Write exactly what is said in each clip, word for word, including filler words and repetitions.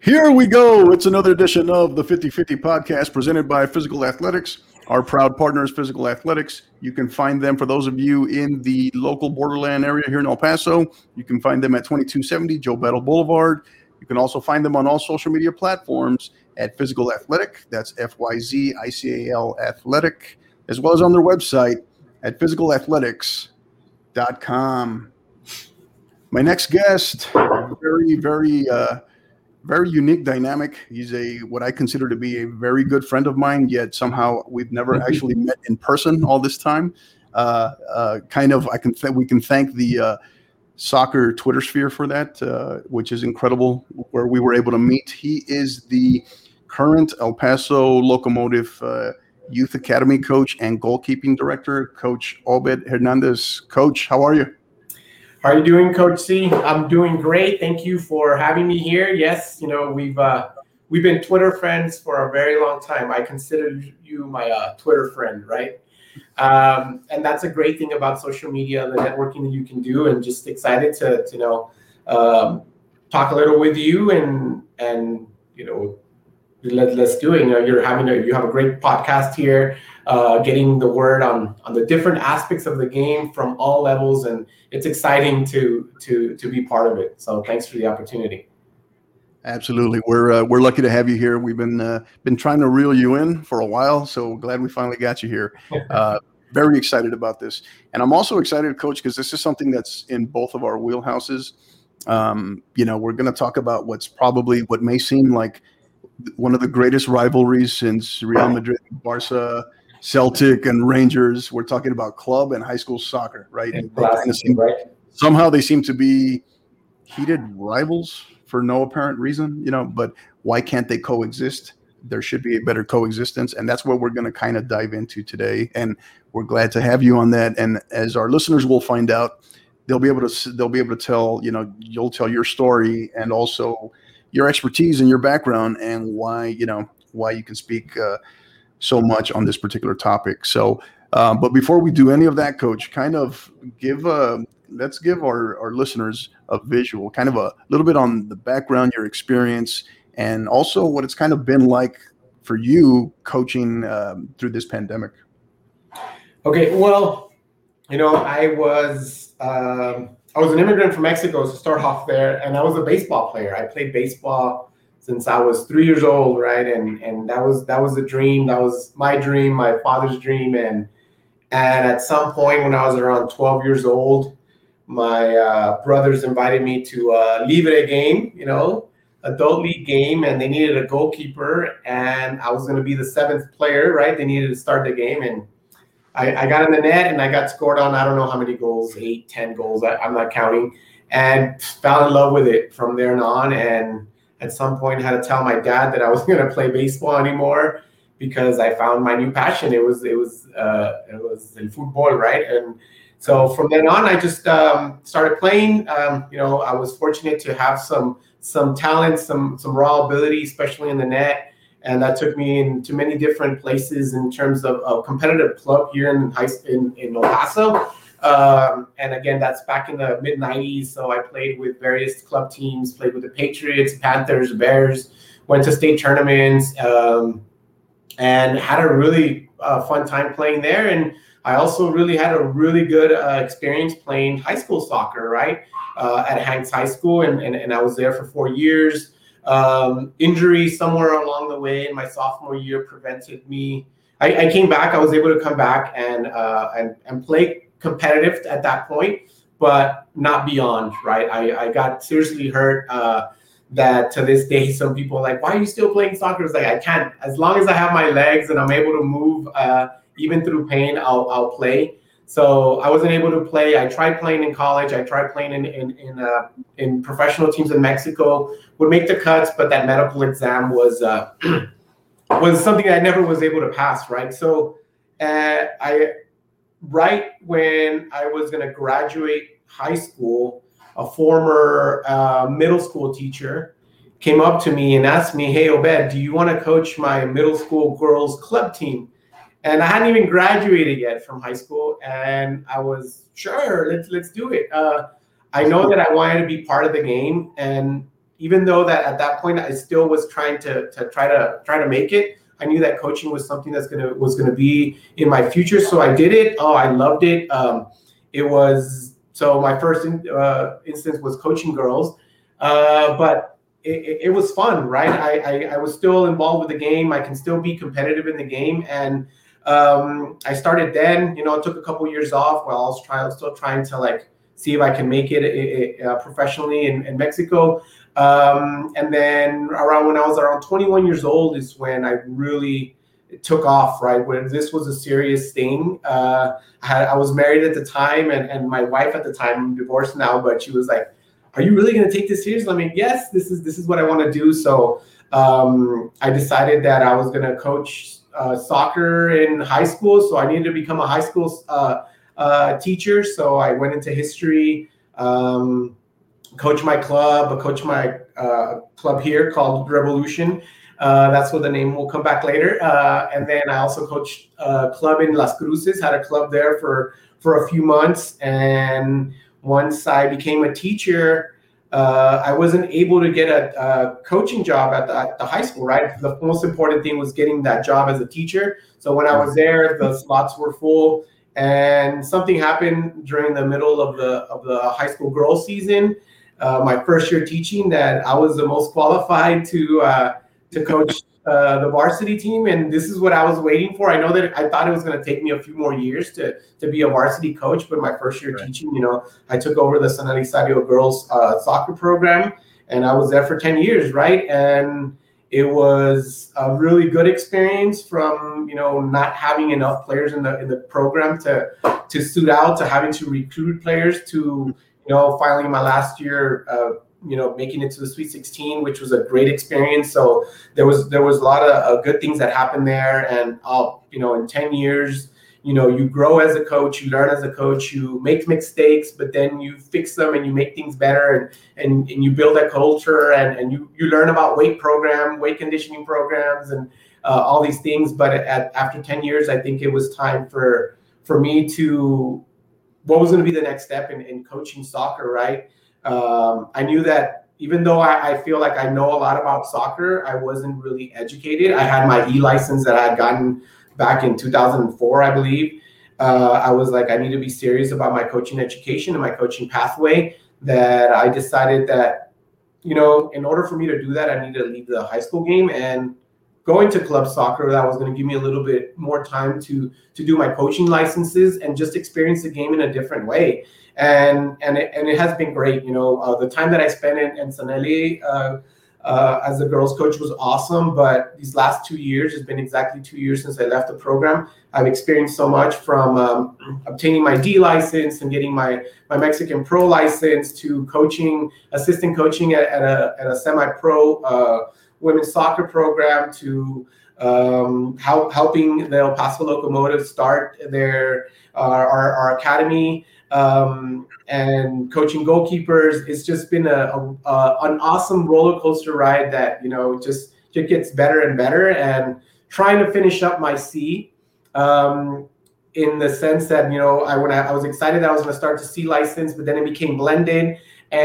Here we go. It's another edition of the fifty fifty podcast presented by Physical Athletics. Our proud partners, Physical Athletics. You can find them, for those of you in the local borderland area here in El Paso, you can find them at twenty-two seventy Joe Battle Boulevard. You can also find them on all social media platforms at Physical Athletic. That's F Y Z I C A L Athletic, as well as on their website at physical athletics dot com. My next guest, very, very, uh, very unique dynamic. He's a what I consider to be a very good friend of mine, yet somehow we've never actually met in person all this time. Uh, uh, kind of, I can th- we can thank the uh, soccer Twitter sphere for that, uh, which is incredible, where we were able to meet. He is the current El Paso Locomotive uh, Youth Academy coach and goalkeeping director, Coach Obed Hernandez. Coach, how are you? How are you doing, Coach C? I'm doing great. Thank you for having me here. Yes, you know, we've uh, we've been Twitter friends for a very long time. I consider you my uh, Twitter friend, right? Um, and that's a great thing about social media, the networking that you can do, and just excited to, to you know, um, talk a little with you and, and you know, let, let's do it. You know, you're having a, you have a great podcast here, uh, getting the word on, on the different aspects of the game from all levels. And it's exciting to, to, to be part of it. So thanks for the opportunity. Absolutely. We're, uh, we're lucky to have you here. We've been, uh, been trying to reel you in for a while. So glad we finally got you here. Uh, very excited about this. And I'm also excited, Coach, because this is something that's in both of our wheelhouses. Um, you know, we're going to talk about what's probably what may seem like one of the greatest rivalries since Real Madrid, Barca, Celtic, and Rangers. We're talking about club and high school soccer, right? And they kind of seem, right? Somehow they seem to be heated rivals for no apparent reason, you know, but why can't they coexist? There should be a better coexistence. And that's what we're going to kind of dive into today. And we're glad to have you on that. And as our listeners will find out, they'll be able to, they'll be able to tell, you know, you'll tell your story and also your expertise and your background and why, you know, why you can speak uh, so much on this particular topic. So, um, but before we do any of that, Coach, kind of give a, let's give our, our listeners a visual, kind of a little bit on the background, your experience, and also what it's kind of been like for you coaching um, through this pandemic. Okay, well, you know, I was um, I was an immigrant from Mexico to start off there, and I was a baseball player. I played baseball since I was three years old, right? And and that was that was the dream. That was my dream, my father's dream, and and at some point when I was around twelve years old, my uh, brothers invited me to a Libre game, you know, adult league game, and they needed a goalkeeper, and I was going to be the seventh player, right? They needed to start the game, and I, I got in the net, and I got scored on, I don't know how many goals, eight, ten goals, I, I'm not counting, and fell in love with it from there on, and at some point had to tell my dad that I wasn't going to play baseball anymore because I found my new passion. It was, it was, uh, it was in football, right? And so from then on, I just um, started playing. Um, you know, I was fortunate to have some some talent, some some raw ability, especially in the net, and that took me into many different places in terms of a competitive club here in high in, in El Paso. Um, and again, that's back in the mid nineties. So I played with various club teams, played with the Patriots, Panthers, Bears, went to state tournaments, um, and had a really uh, fun time playing there. And I also really had a really good uh, experience playing high school soccer, right, uh, at Hanks High School, and, and, and I was there for four years. Um, injury somewhere along the way in my sophomore year prevented me. I, I came back. I was able to come back and uh, and and play competitive at that point, but not beyond, right? I, I got seriously hurt. Uh, that to this day, some people are like, why are you still playing soccer? It's like, I can't. As long as I have my legs and I'm able to move, uh, even through pain, I'll I'll play. So I wasn't able to play. I tried playing in college. I tried playing in in in, uh, in professional teams in Mexico. Would make the cuts, but that medical exam was uh, was something I never was able to pass. Right. So uh, I right when I was going to graduate high school, a former uh, middle school teacher came up to me and asked me, "Hey, Obed, do you want to coach my middle school girls club team?" And I hadn't even graduated yet from high school, and I was sure, let's let's do it. Uh, I know that I wanted to be part of the game, and even though that at that point I still was trying to to try to try to make it, I knew that coaching was something that's gonna was gonna be in my future. So I did it. Oh, I loved it. Um, it was so my first in, uh, instance was coaching girls, uh, but it, it was fun, right? I, I I was still involved with the game. I can still be competitive in the game, and um, I started then. You know, it took a couple years off while I was trying, still trying to like see if I can make it, it, it uh, professionally in, in Mexico. Um, and then around when I was around twenty-one years old is when I really took off, right? When this was a serious thing. Uh, I, had, I was married at the time, and, and my wife at the time, I'm divorced now, but she was like, are you really going to take this seriously? I mean, yes, this is this is what I want to do. So um, I decided that I was going to coach uh, soccer in high school. So I needed to become a high school uh, uh, teacher. So I went into history, um, coach my club, coach my uh, club here called Revolution. Uh, that's what the name will come back later. Uh, and then I also coached a club in Las Cruces, had a club there for, for a few months. And once I became a teacher, uh, I wasn't able to get a, a coaching job at the, at the high school, right? The most important thing was getting that job as a teacher. So when I was there, the slots were full. And something happened during the middle of the of the high school girls season, uh, my first year teaching, that I was the most qualified to uh, to coach uh, the varsity team. And this is what I was waiting for. I know that I thought it was going to take me a few more years to, to be a varsity coach, but my first year right. teaching, you know, I took over the San Elizario girls uh, soccer program, and I was there for ten years, right? And it was a really good experience, from, you know, not having enough players in the in the program to to suit out, to having to recruit players, to, you know, finally my last year, uh, you know, making it to the Sweet sixteen, which was a great experience. So there was there was a lot of uh, good things that happened there. And, uh, you know, in ten years, you know, you grow as a coach, you learn as a coach, you make mistakes, but then you fix them and you make things better, and, and, and you build a culture, and, and you, you learn about weight program, weight conditioning programs, and uh, all these things. But at, after ten years, I think it was time for, for me to, what was going to be the next step in, in coaching soccer, right? Um, I knew that even though I, I feel like I know a lot about soccer, I wasn't really educated. I had my E license that I had gotten back in two thousand four, I believe. Uh, I was like, I need to be serious about my coaching education and my coaching pathway, that I decided that, you know, in order for me to do that, I needed to leave the high school game and going to club soccer. That was going to give me a little bit more time to, to do my coaching licenses and just experience the game in a different way. And, and, it, and it has been great. You know, uh, the time that I spent in, in San Eli, uh, Uh, as a girls coach was awesome, but these last two years, it's been exactly two years since I left the program. I've experienced so much, from um, obtaining my D license and getting my, my Mexican Pro license, to coaching, assistant coaching at, at a, at a semi-pro uh, women's soccer program, to um, help, helping the El Paso Locomotive start their uh, our, our academy. Um, and coaching goalkeepers. It's just been a, a, a an awesome roller coaster ride that, you know, just it gets better and better. And trying to finish up my C, um, in the sense that, you know, I when I, I was excited that I was going to start the C license, but then it became blended,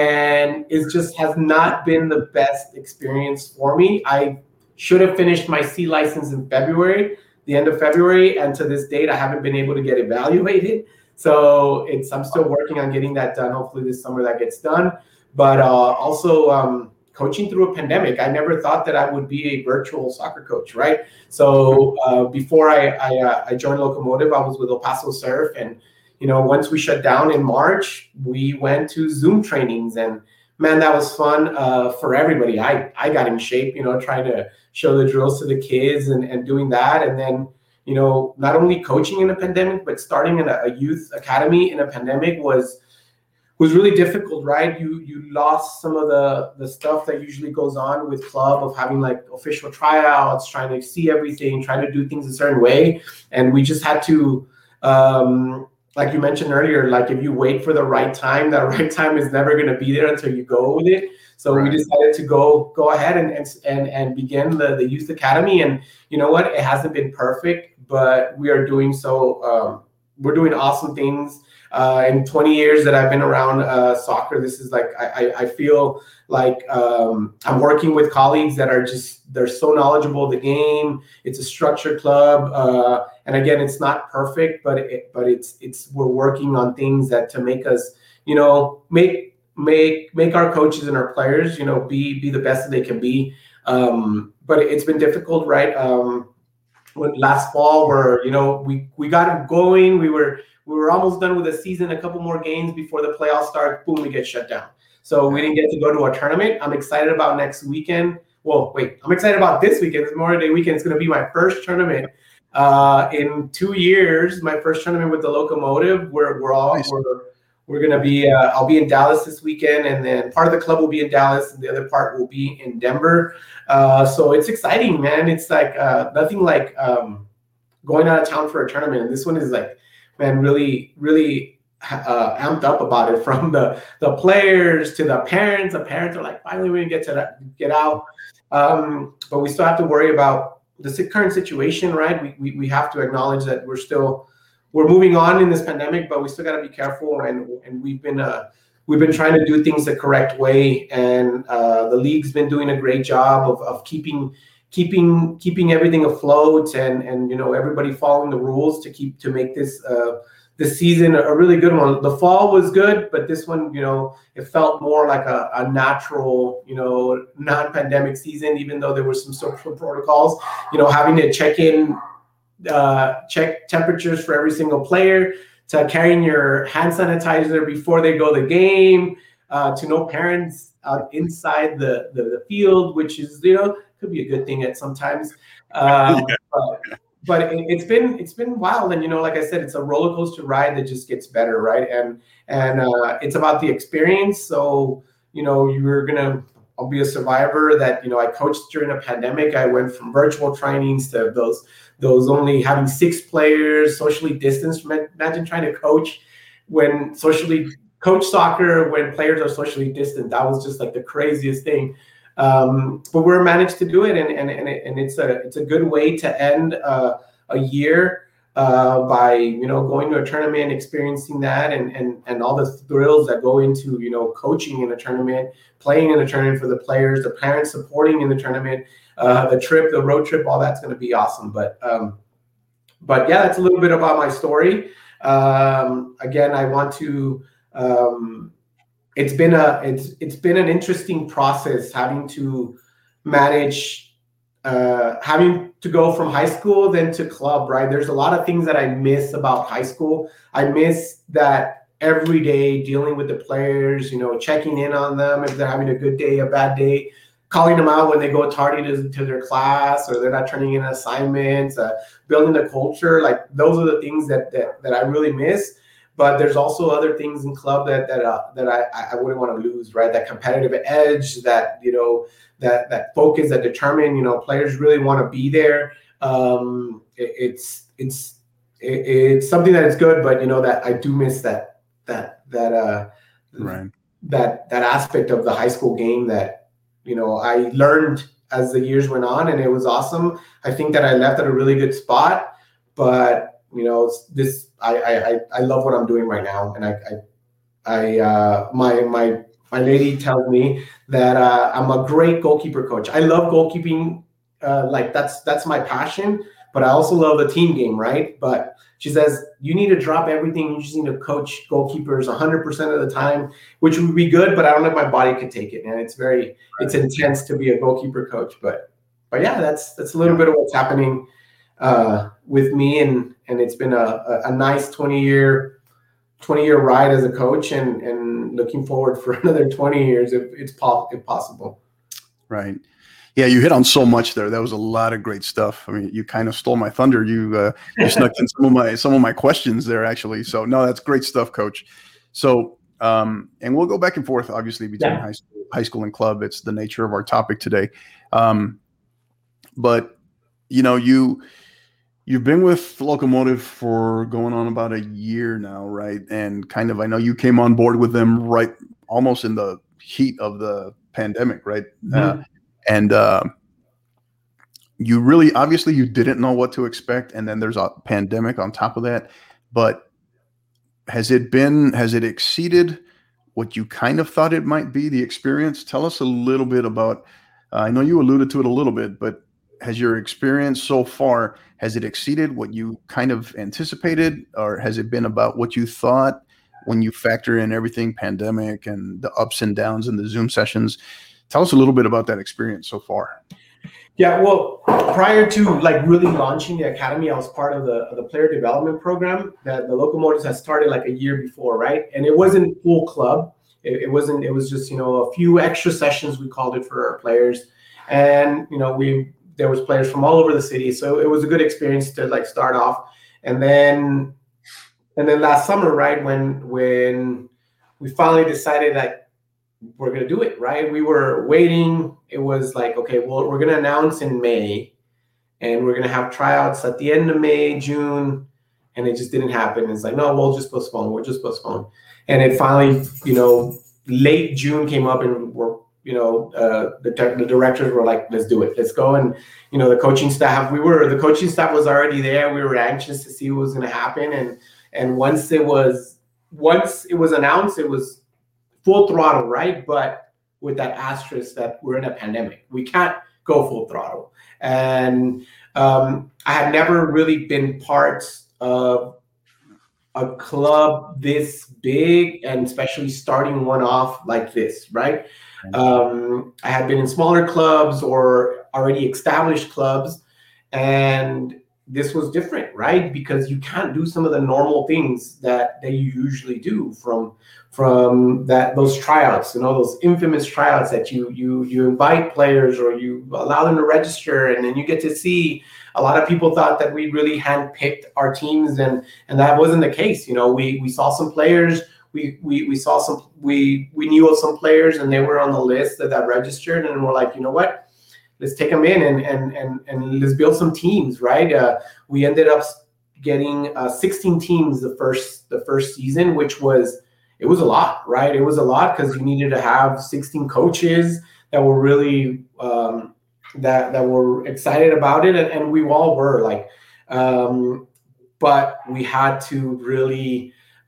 and it just has not been the best experience for me. I should have finished my C license in February, the end of February, and to this date, I haven't been able to get evaluated. So it's I'm still working on getting that done. Hopefully this summer that gets done. But uh, also um, coaching through a pandemic. I never thought that I would be a virtual soccer coach, right? So uh, before I I, uh, I joined Locomotive, I was with El Paso Surf, and, you know, once we shut down in March, we went to Zoom trainings, and man, that was fun uh, for everybody. I I got in shape, you know, trying to show the drills to the kids and and doing that, and then, you know, not only coaching in a pandemic, but starting in a, a youth academy in a pandemic was was really difficult, right? You you lost some of the the stuff that usually goes on with club, of having like official tryouts, trying to see everything, trying to do things a certain way, and we just had to, um, like you mentioned earlier, like if you wait for the right time, that right time is never going to be there until you go with it. So right. we decided to go go ahead and and and begin the the youth academy, and you know what? It hasn't been perfect, but we are doing so. Um, we're doing awesome things. Uh, in twenty years that I've been around uh, soccer, this is like I, I, I feel like um, I'm working with colleagues that are just they're so knowledgeable of the game. It's a structured club, uh, and again, it's not perfect, but it, but it's it's we're working on things that to make us, you know, make make make our coaches and our players, you know, be be the best that they can be. Um, but it's been difficult, right? Um, when last fall, where you know we we got it going, we were we were almost done with the season, a couple more games before the playoffs start. Boom, we get shut down. So we didn't get to go to a tournament. I'm excited about next weekend. Well, wait, I'm excited about this weekend. It's Memorial Day weekend. It's going to be my first tournament uh, in two years. My first tournament with the Locomotive. We're we're all nice. we're we're going to be. Uh, I'll be in Dallas this weekend, and then part of the club will be in Dallas, and the other part will be in Denver. Uh, so it's exciting, man. It's like uh, nothing like um, going out of town for a tournament. And this one is like, man, really, really. Uh, amped up about it, from the the players to the parents. The parents are like, finally we get to that, get out. Um, but we still have to worry about the current situation, right? We, we we have to acknowledge that we're still we're moving on in this pandemic, but we still got to be careful. And and we've been uh, we've been trying to do things the correct way, and uh, the league's been doing a great job of of keeping keeping keeping everything afloat, and and you know everybody following the rules to keep to make this. Uh, This season a really good one. The fall was good, but this one, you know, it felt more like a, a natural, you know, non-pandemic season. Even though there were some social protocols, you know, having to check in, uh, check temperatures for every single player, to carrying your hand sanitizer before they go to the game, uh, to no parents uh, inside the, the the field, which is, you know, could be a good thing at sometimes. Um, yeah. but, But it, it's been it's been wild, and you know, like I said, it's a roller coaster ride that just gets better, right? And and uh, it's about the experience. So you know, you're gonna I'll be a survivor that you know I coached during a pandemic. I went from virtual trainings to those those only having six players, socially distanced. Imagine trying to coach when socially coach soccer when players are socially distant. That was just like the craziest thing. Um, but we're managed to do it, and and and, it, and it's a it's a good way to end uh, a year uh, by you know going to a tournament, experiencing that, and and and all the thrills that go into you know coaching in a tournament, playing in a tournament for the players, the parents supporting in the tournament, uh, the trip, the road trip, all that's going to be awesome. But um, but yeah, that's a little bit about my story. Um, again, I want to. Um, It's been a it's it's been an interesting process having to manage uh, having to go from high school then to club, right? There's a lot of things that I miss about high school. I miss that every day dealing with the players, you know, checking in on them if they're having a good day, a bad day, calling them out when they go tardy to, to their class or they're not turning in assignments, uh, building the culture. Like those are the things that that, that I really miss. But there's also other things in club that that uh, that I, I wouldn't want to lose, right? That competitive edge, that you know, that that focus, that determine, you know, players really want to be there. Um, it, it's it's it, it's something that is good, but you know that I do miss that that that uh right. that that aspect of the high school game that you know I learned as the years went on, and it was awesome. I think that I left at a really good spot, but. You know, this I, I I love what I'm doing right now, and I I, I uh, my my my lady tells me that uh, I'm a great goalkeeper coach. I love goalkeeping, uh, like that's that's my passion. But I also love the team game, right? But she says you need to drop everything. You just need to coach goalkeepers one hundred percent of the time, which would be good. But I don't know if my body could take it, and it's very it's intense to be a goalkeeper coach. But but yeah, that's that's a little bit of what's happening uh, with me, and and it's been a, a, a nice twenty year ride as a coach, and and looking forward for another twenty years if it's po- if possible. Right. Yeah, you hit on so much there. That was a lot of great stuff. I mean, you kind of stole my thunder. You uh, you snuck in some of my some of my questions there, actually. So no, that's great stuff, Coach. So um, and we'll go back and forth, obviously, between yeah. high school, high school and club. It's the nature of our topic today. Um, but you know, you. You've been with Locomotive for going on about a year now, right? And kind of, I know you came on board with them right almost in the heat of the pandemic, right? Mm-hmm. Uh, and uh, you really, obviously, you didn't know what to expect. And then there's a pandemic on top of that. But has it been, has it exceeded what you kind of thought it might be, the experience? Tell us a little bit about, uh, I know you alluded to it a little bit, but has your experience so far, has it exceeded what you kind of anticipated, or has it been about what you thought when you factor in everything, pandemic and the ups and downs in the Zoom sessions? Tell us a little bit about that experience so far. Yeah, well, prior to like really launching the academy, I was part of the, of the player development program that the Locomotives had started like a year before, right? And it wasn't full club. It, it wasn't, it was just, you know, a few extra sessions, we called it, for our players. And, you know, we, there was players from all over the city. So it was a good experience to like start off. And then, and then last summer, right, when, when we finally decided that we're going to do it, right? We were waiting. It was like, okay, well, we're going to announce in May and we're going to have tryouts at the end of May, June. And it just didn't happen. It's like, no, we'll just postpone. We'll just postpone. And it finally, you know, late June came up and we're, you know, uh, the, the directors were like, let's do it. Let's go. And, you know, the coaching staff, we were, the coaching staff was already there. We were anxious to see what was going to happen. And, and once it was, once it was announced, it was full throttle, right? But with that asterisk that we're in a pandemic, we can't go full throttle. And um, I had never really been part of a club this big, and especially starting one off like this, right? Um, I had been in smaller clubs or already established clubs, and this was different, right? Because you can't do some of the normal things that, that you usually do from from that those tryouts, you know, those infamous tryouts that you you you invite players or you allow them to register, and then you get to see. A lot of people thought that we really handpicked our teams, and and that wasn't the case. You know, we we saw some players, we we we saw some, we we knew of some players, and they were on the list that that registered, and we're like, you know what? Let's take them in and and and and let's build some teams, right? Uh, we ended up getting uh, sixteen teams the first the first season, which was it was a lot, right? It was a lot because you needed to have sixteen coaches that were really um, that that were excited about it, and, and we all were like, um, but we had to really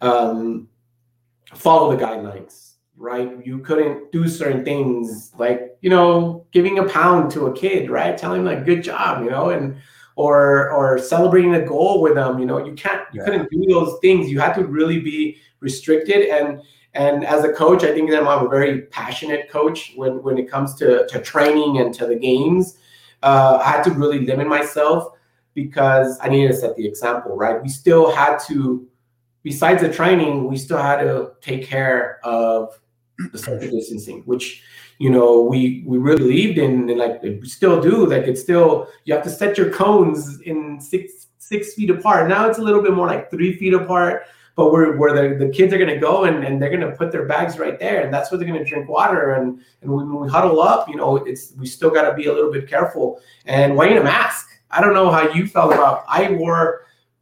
um, follow the guidelines. Right? You couldn't do certain things like, you know, giving a pound to a kid, right? Telling him like, good job, you know, and, or, or celebrating a goal with them. You know, you can't, you yeah. couldn't do those things. You had to really be restricted. And, and as a coach, I think that I'm a very passionate coach when, when it comes to, to training and to the games. Uh, I had to really limit myself because I needed to set the example, right? We still had to, besides the training, we still had to take care of the social distancing, which, you know, we we really believed in, and like we still do. Like it's still, you have to set your cones in six six feet apart. Now it's a little bit more like three feet apart, but where where the, the kids are gonna go and, and they're gonna put their bags right there, and that's where they're gonna drink water. And and when we huddle up, you know, it's we still gotta be a little bit careful and wearing a mask. I don't know how you felt about. I wore.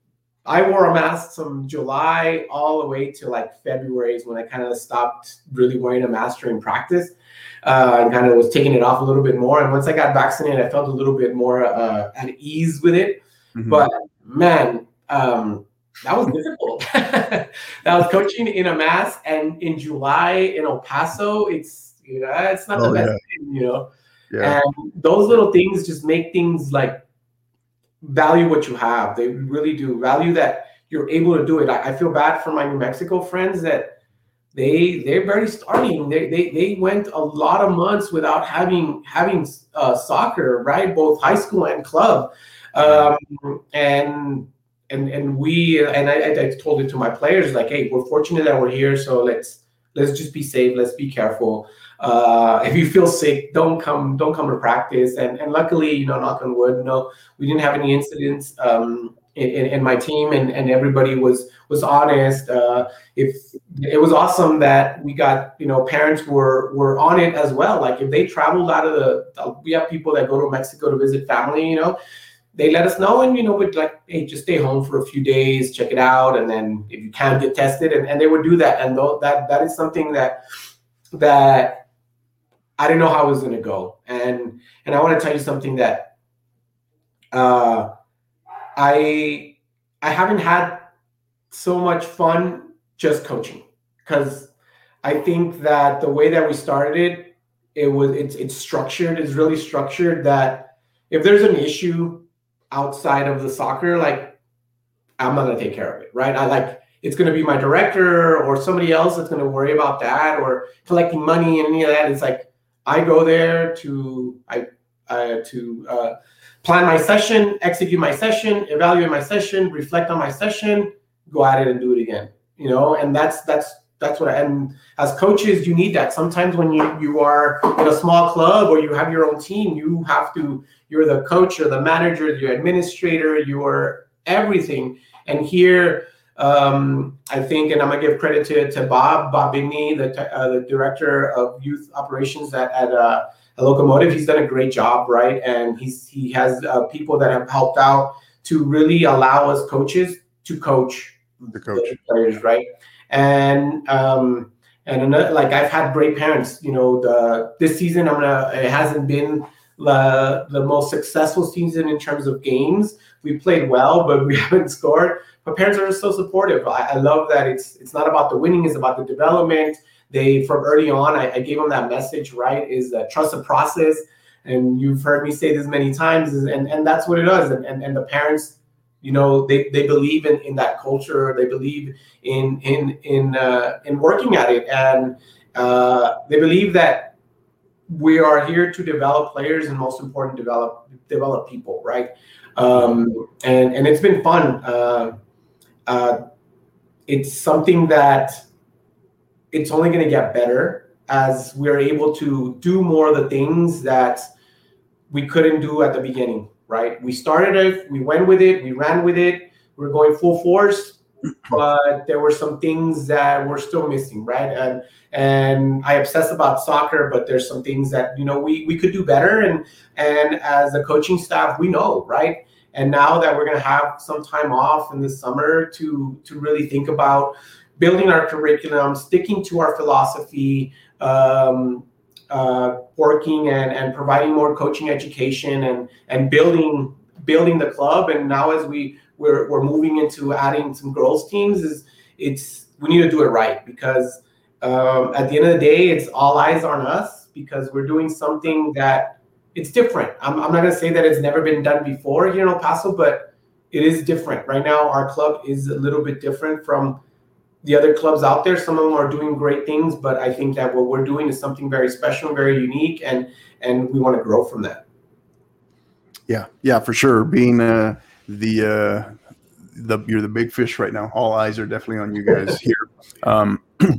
I wore a mask from July all the way to like February is when I kind of stopped really wearing a mask during practice uh, and kind of was taking it off a little bit more. And once I got vaccinated, I felt a little bit more uh, at ease with it. Mm-hmm. But man, um, that was difficult. That was coaching in a mask, and in July in El Paso, it's, you know, it's not oh, the best yeah. thing, you know. Yeah. And those little things just make things like, value what you have. They really do value that you're able to do it. I, I feel bad for my New Mexico friends that they they're barely starting. They they they went a lot of months without having having uh, soccer, right? Both high school and club, um, and and and we and I, I told it to my players like, hey, we're fortunate that we're here, so let's let's just be safe. Let's be careful. Uh, if you feel sick, don't come, don't come to practice. And and luckily, you know, knock on wood, no, we didn't have any incidents um, in, in, in my team, and, and everybody was was honest. Uh, if it was awesome that we got, you know, parents were were on it as well. Like if they traveled out of the, we have people that go to Mexico to visit family, you know, they let us know, and you know, we'd like, hey, just stay home for a few days, check it out, and then if you can't get tested, and, and they would do that. And though that that is something that that. I didn't know how it was going to go. And and I want to tell you something that uh, I I haven't had so much fun just coaching, because I think that the way that we started it, it was it's it's structured, it's really structured that if there's an issue outside of the soccer, like I'm not gonna take care of it, right? I like it's gonna be my director or somebody else that's gonna worry about that or collecting money and any of that. It's like I go there to I uh, to uh, plan my session, execute my session, evaluate my session, reflect on my session, go at it and do it again. You know, and that's that's that's what I, and as coaches, you need that. Sometimes when you, you are in a small club or you have your own team, you have to, you're the coach, you're the manager, you're administrator, you're everything. And here, um, I think, and I'm gonna give credit to, to Bob, Bob Bigney, the, uh, the director of youth operations at, at uh, Locomotive. He's done a great job, right? And he's he has uh, people that have helped out to really allow us coaches to coach the coach the players, right? And um, and another, like I've had great parents. You know, the this season I'm gonna. It hasn't been the the most successful season in terms of games. We played well, but we haven't scored. But parents are just so supportive. I, I love that it's it's not about the winning; it's about the development. They from early on, I, I gave them that message. Right? Is uh, trust the process. And you've heard me say this many times, and and that's what it does. And and, and the parents. You know, they, they believe in, in that culture. They believe in in in uh, in working at it, and uh, they believe that we are here to develop players, and most important, develop develop people, right? Um, and and it's been fun. Uh, uh, it's something that it's only going to get better as we're able to do more of the things that we couldn't do at the beginning. Right, we started it, we went with it, we ran with it, we're going full force, but there were some things that we're still missing, right? And and I obsess about soccer, but there's some things that you know we we could do better, and and as a coaching staff, we know, right? And now that we're gonna have some time off in the summer to to really think about building our curriculum, sticking to our philosophy. Um, Uh, working and, and providing more coaching education and and building building the club. And now as we we're, we're moving into adding some girls teams, is it's we need to do it right, because um, at the end of the day, it's all eyes on us, because we're doing something that it's different. I'm, I'm not going to say that it's never been done before here in El Paso, but it is different. Right now, our club is a little bit different from the other clubs out there. Some of them are doing great things, but I think that what we're doing is something very special, very unique, and and we want to grow from that. Yeah, yeah, for sure. Being uh, the uh, the you're the big fish right now. All eyes are definitely on you guys here. Um,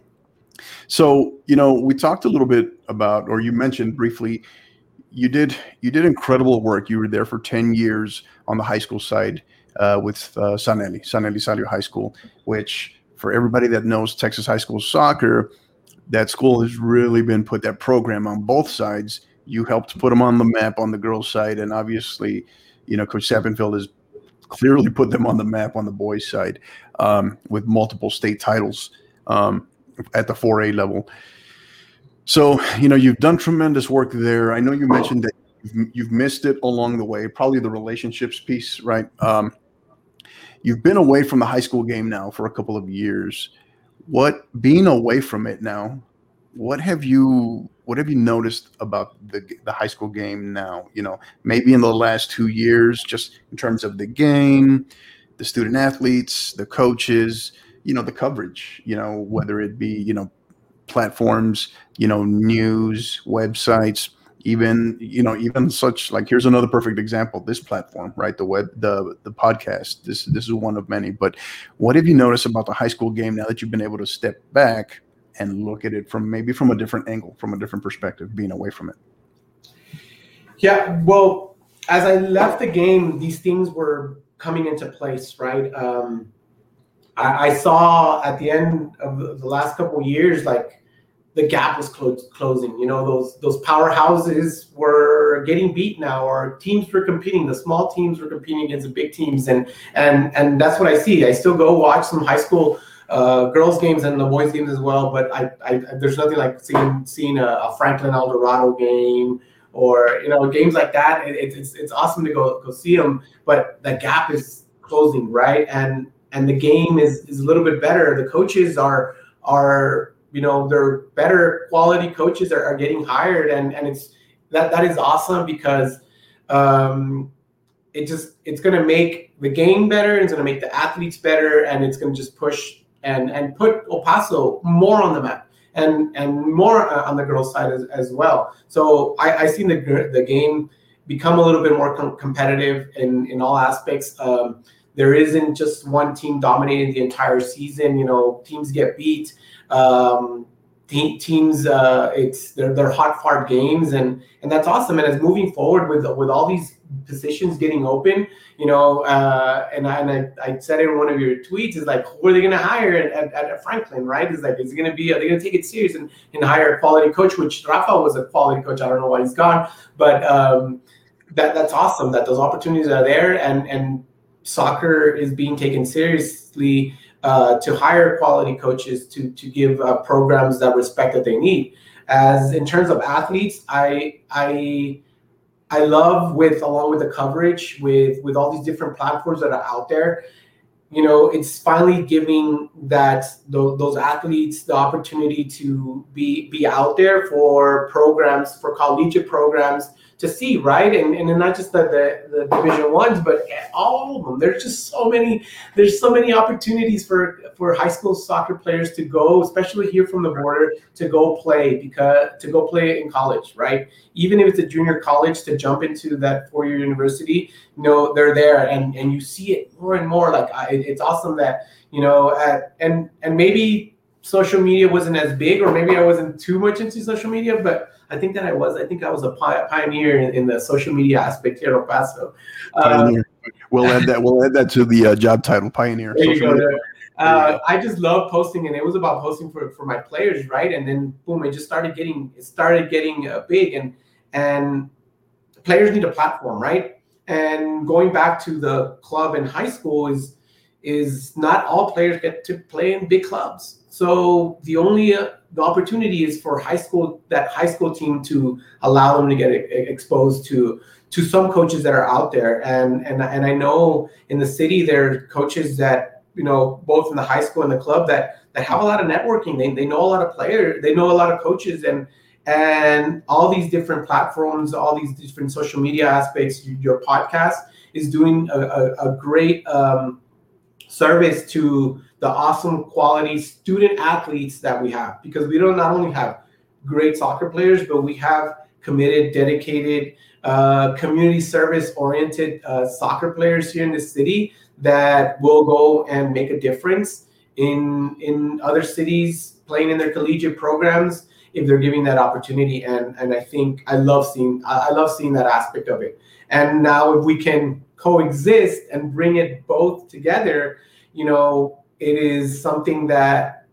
so you know, we talked a little bit about, or you mentioned briefly, you did you did incredible work. You were there for ten years on the high school side uh, with uh, San Eli, San Elizario High School, which, for everybody that knows Texas high school soccer, that school has really been put that program on both sides. You helped put them on the map on the girls' side, and obviously, you know, Coach Sappenfeld has clearly put them on the map on the boys' side um, with multiple state titles um, at the four A level. So, you know, you've done tremendous work there. I know you mentioned that you've, you've missed it along the way, probably the relationships piece, right? Um, You've been away from the high school game now for a couple of years. What, being away from it now, what have you what have you noticed about the the high school game now? You know, maybe in the last two years, just in terms of the game, the student athletes, the coaches, you know, the coverage. You know, whether it be you know platforms, you know, news, websites. Even, you know, even such like, here's another perfect example, this platform, right? The web, the, the podcast, this, this is one of many, but what have you noticed about the high school game now that you've been able to step back and look at it from maybe from a different angle, from a different perspective, being away from it? Yeah, well, as I left the game, these things were coming into place, right? Um, I, I saw at the end of the, the last couple of years, like, the gap was clo- closing. You know, those those powerhouses were getting beat now, or teams were competing. The small teams were competing against the big teams, and and and that's what I see. I still go watch some high school uh, girls games and the boys games as well. But I, I there's nothing like seeing seeing a, a Franklin El Dorado game, or you know, games like that. It, it's it's awesome to go go see them. But the gap is closing, right? And and the game is, is a little bit better. The coaches are are you know they're better quality coaches are, are getting hired, and and it's that that is awesome because um, it just it's going to make the game better. It's going to make the athletes better, and it's going to just push and and put El Paso more on the map. And and more uh, on the girls' side as, as well. So I, I seen the the game become a little bit more com- competitive in, in all aspects. Um, there isn't just one team dominating the entire season. You know, teams get beat. Um, te- teams, uh, it's they're, they're hot fought games, and and that's awesome. And as moving forward with with all these positions getting open, you know, uh, and I, and I, I said in one of your tweets is like, who are they going to hire at, at, at Franklin, right? Is like, is it going to be, are they going to take it serious and, and hire a quality coach? Which Rafa was a quality coach. I don't know why he's gone, but um, that that's awesome that those opportunities are there, and and soccer is being taken seriously uh, to hire quality coaches to to give uh, programs that respect that they need. As in terms of athletes, I I. I love with along with the coverage with with all these different platforms that are out there, you know, it's finally giving that those, those athletes the opportunity to be be out there for programs, for collegiate programs to see, right? And and not just the, the, the division ones, but all of them. There's just so many, there's so many opportunities for, for high school soccer players to go, especially here from the border, to go play because to go play in college, right? Even if it's a junior college, to jump into that four-year university, you know, they're there, and, and you see it more and more. Like I, it's awesome that, you know, at, and and maybe social media wasn't as big, or maybe I wasn't too much into social media, but I think that I was. I think I was a pioneer in, in the social media aspect here in El Paso. Pioneer. Uh, we'll add that. We'll add that to the uh, job title, pioneer. There you go. There. Uh, I just love posting, and it was about posting for, for my players, right? And then boom, it just started getting it started getting uh, big, and and players need a platform, right? And going back to the club in high school is is not all players get to play in big clubs. So the only uh, the opportunity is for high school that high school team to allow them to get a, exposed to to some coaches that are out there. And and and I know in the city there are coaches that, you know, both in the high school and the club that that have a lot of networking. They they know a lot of players. They know a lot of coaches, and and all these different platforms, all these different social media aspects. Your podcast is doing a, a, a great um, service to the awesome quality student athletes that we have, because we don't not only have great soccer players, but we have committed, dedicated, uh, community service oriented uh, soccer players here in the city that will go and make a difference in in other cities, playing in their collegiate programs if they're giving that opportunity. And and I think I love seeing I love seeing that aspect of it. And now if we can coexist and bring it both together, you know, it is something that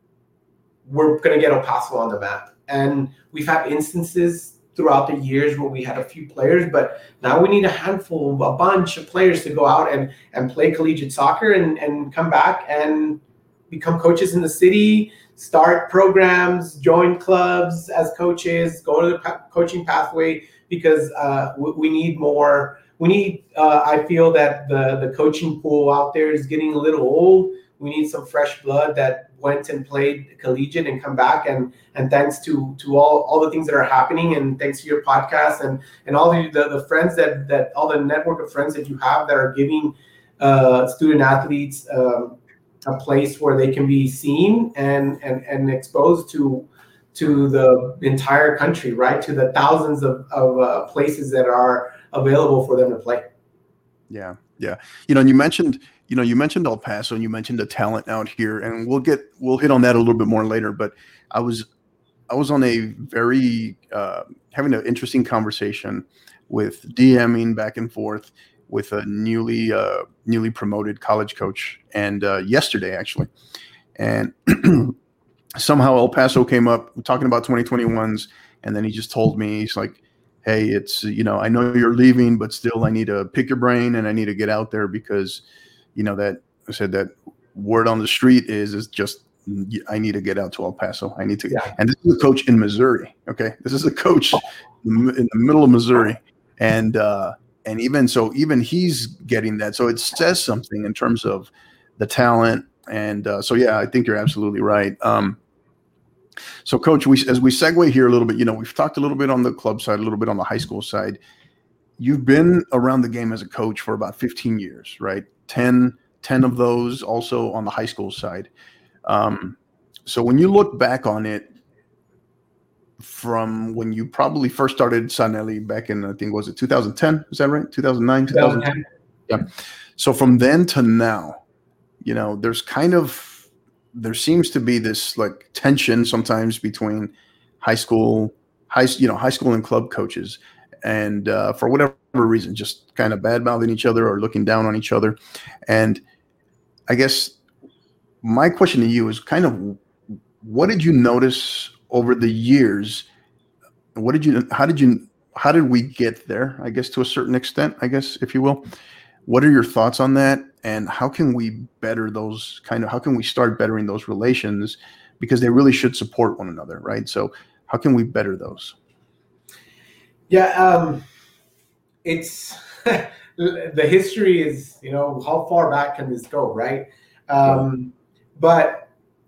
we're going to get El Paso on the map. And we've had instances throughout the years where we had a few players, but now we need a handful, a bunch of players to go out and, and play collegiate soccer and, and come back and become coaches in the city, start programs, join clubs as coaches, go to the pa- coaching pathway, because uh, we, we need more. We need, uh, I feel that the, the coaching pool out there is getting a little old. We need some fresh blood that went and played collegiate and come back. And and thanks to to all, all the things that are happening, and thanks to your podcast and and all the, the, the friends that, that all the network of friends that you have that are giving uh, student athletes um, a place where they can be seen and, and, and exposed to to the entire country, right? To the thousands of, of uh, places that are available for them to play. Yeah, yeah. You know, and you mentioned, you know, you mentioned El Paso, and you mentioned the talent out here, and we'll get, we'll hit on that a little bit more later. But I was, I was on a very uh, having an interesting conversation with DMing back and forth with a newly, uh, newly promoted college coach, and uh, yesterday actually, and somehow El Paso came up talking about twenty twenty-ones, and then he just told me, he's like, hey, it's, you know, I know you're leaving, but still I need to pick your brain and I need to get out there because, you know, that I said that word on the street is, is just, I need to get out to El Paso. I need to, yeah. And this is a coach in Missouri. Okay. This is a coach in the middle of Missouri. And, uh, and even, so even he's getting that. So it says something in terms of the talent. And uh, so, yeah, I think you're absolutely right. Um, so, Coach, we, as we segue here a little bit, you know, we've talked a little bit on the club side, a little bit on the high school side. You've been around the game as a coach for about fifteen years, right? ten, ten of those also on the high school side. Um, so when you look back on it, from when you probably first started Sanelli back in, I think, was it two thousand ten? Is that right? two thousand nine, two thousand ten? Yeah. So from then to now, you know, there's kind of, there seems to be this like tension sometimes between high school, high, you know, high school and club coaches. And uh, for whatever reason, just kind of bad-mouthing each other or looking down on each other. And I guess my question to you is kind of, what did you notice over the years? What did you, how did you, how did we get there? I guess to a certain extent, I guess, if you will. What are your thoughts on that? And how can we better those kind of, how can we start bettering those relations? Because they really should support one another, right? So how can we better those? Yeah, um, it's the history is, you know, how far back can this go, right? Um, but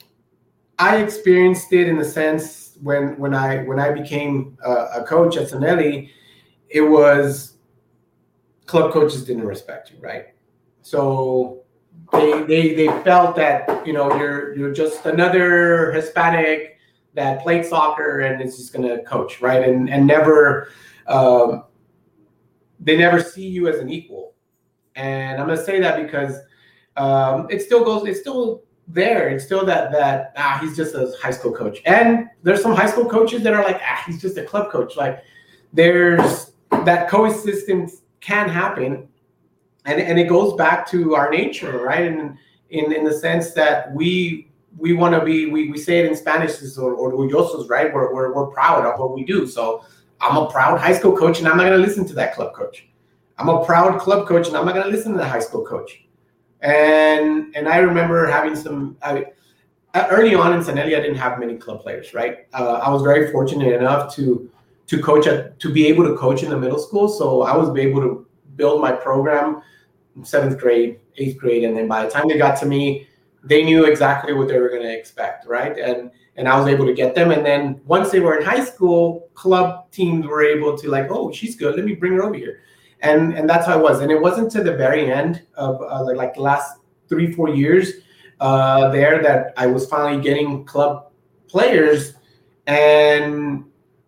I experienced it in the sense when when I when I became a, a coach at Sanelli, it was club coaches didn't respect you, right? So they they they felt that, you know, you're you're just another Hispanic that played soccer and is just going to coach, right? And and never. Um, they never see you as an equal. And I'm going to say that because um, it still goes, it's still there. It's still that, that, ah, he's just a high school coach. And there's some high school coaches that are like, ah, he's just a club coach. Like there's that coexistence can happen. And, and it goes back to our nature, right? And in, in the sense that we, we want to be, we, we say it in Spanish, or, or orgullosos, right? We're, we're, we're proud of what we do. So I'm a proud high school coach, and I'm not going to listen to that club coach. I'm a proud club coach, and I'm not going to listen to the high school coach. And and I remember having some I, early on in Sanelli, I didn't have many club players, right? Uh, I was very fortunate enough to to coach at, to be able to coach in the middle school, so I was able to build my program in seventh grade, eighth grade, and then by the time they got to me, they knew exactly what they were going to expect, right? And And I was able to get them. And then once they were in high school, club teams were able to like, oh, she's good. Let me bring her over here. And and that's how it was. And it wasn't to the very end of uh, like, like the last three, four years uh, there that I was finally getting club players. And